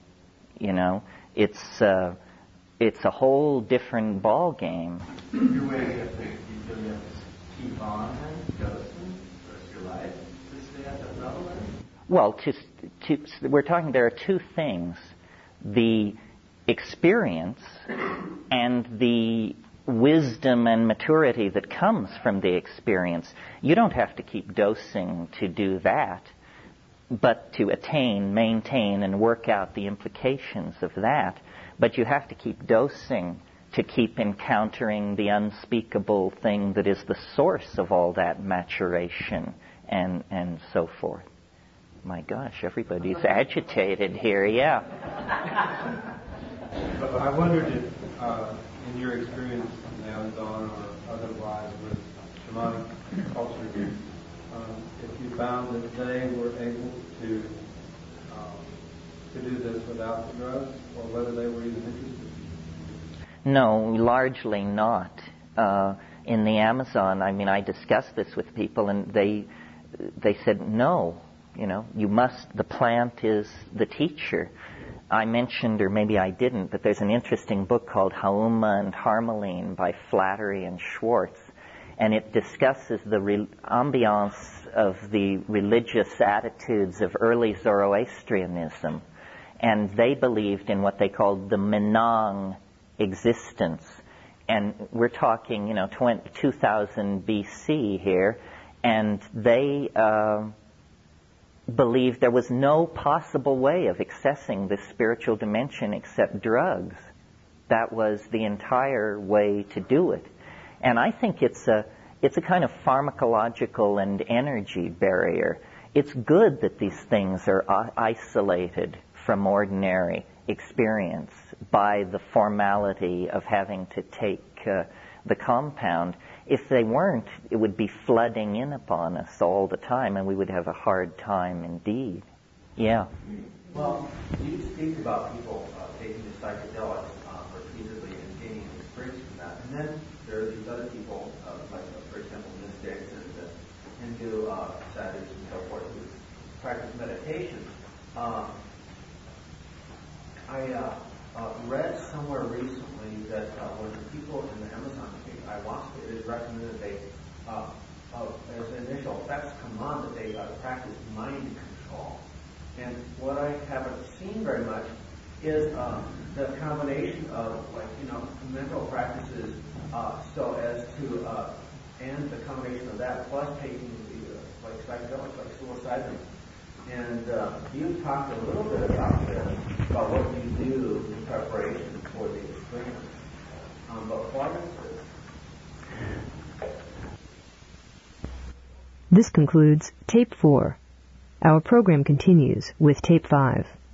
Speaker 2: it's a whole different ball game.
Speaker 9: Your way you have to keep on and dosing the rest of your life to stay at that level.
Speaker 2: Well, we're talking, there are two things. The experience and the wisdom and maturity that comes from the experience. You don't have to keep dosing to do that, but to attain, maintain, and work out the implications of that. But you have to keep dosing to keep encountering the unspeakable thing that is the source of all that maturation and so forth. My gosh, everybody's agitated here, yeah.
Speaker 6: But I wondered if, in your experience in the Amazon or otherwise with shamanic culture, if you found that they were able to do this without the drugs, or whether they were even interested?
Speaker 2: No, largely not. In the Amazon, I mean, I discussed this with people, and they said, no, you must, the plant is the teacher. I mentioned, or maybe I didn't, but there's an interesting book called Hauma and Harmeline by Flattery and Schwartz, and it discusses the ambiance of the religious attitudes of early Zoroastrianism, and they believed in what they called the Menang existence. And we're talking, 2000 BC here, and they believed there was no possible way of accessing this spiritual dimension except drugs. That was the entire way to do it. And I think it's a kind of pharmacological and energy barrier. It's good that these things are isolated from ordinary experience by the formality of having to take the compound. If they weren't, it would be flooding in upon us all the time, and we would have a hard time indeed. Yeah.
Speaker 5: Well, you speak about people taking the psychedelics repeatedly and gaining experience from that. And then there are these other people, like, for example, mystics and Hindu sadhus and so forth, who practice meditation. I read somewhere recently that when people in the Amazon take ayahuasca, it is recommended they, as initial effects come on, that they practice mind control. And what I haven't seen very much is the combination of, mental practices so as to, and the combination of that plus taking the, psychedelics, like psilocybin. And you've talked a little bit about this, about what you do in preparation for the experience. But what is this?
Speaker 1: This concludes Tape 4. Our program continues with Tape 5.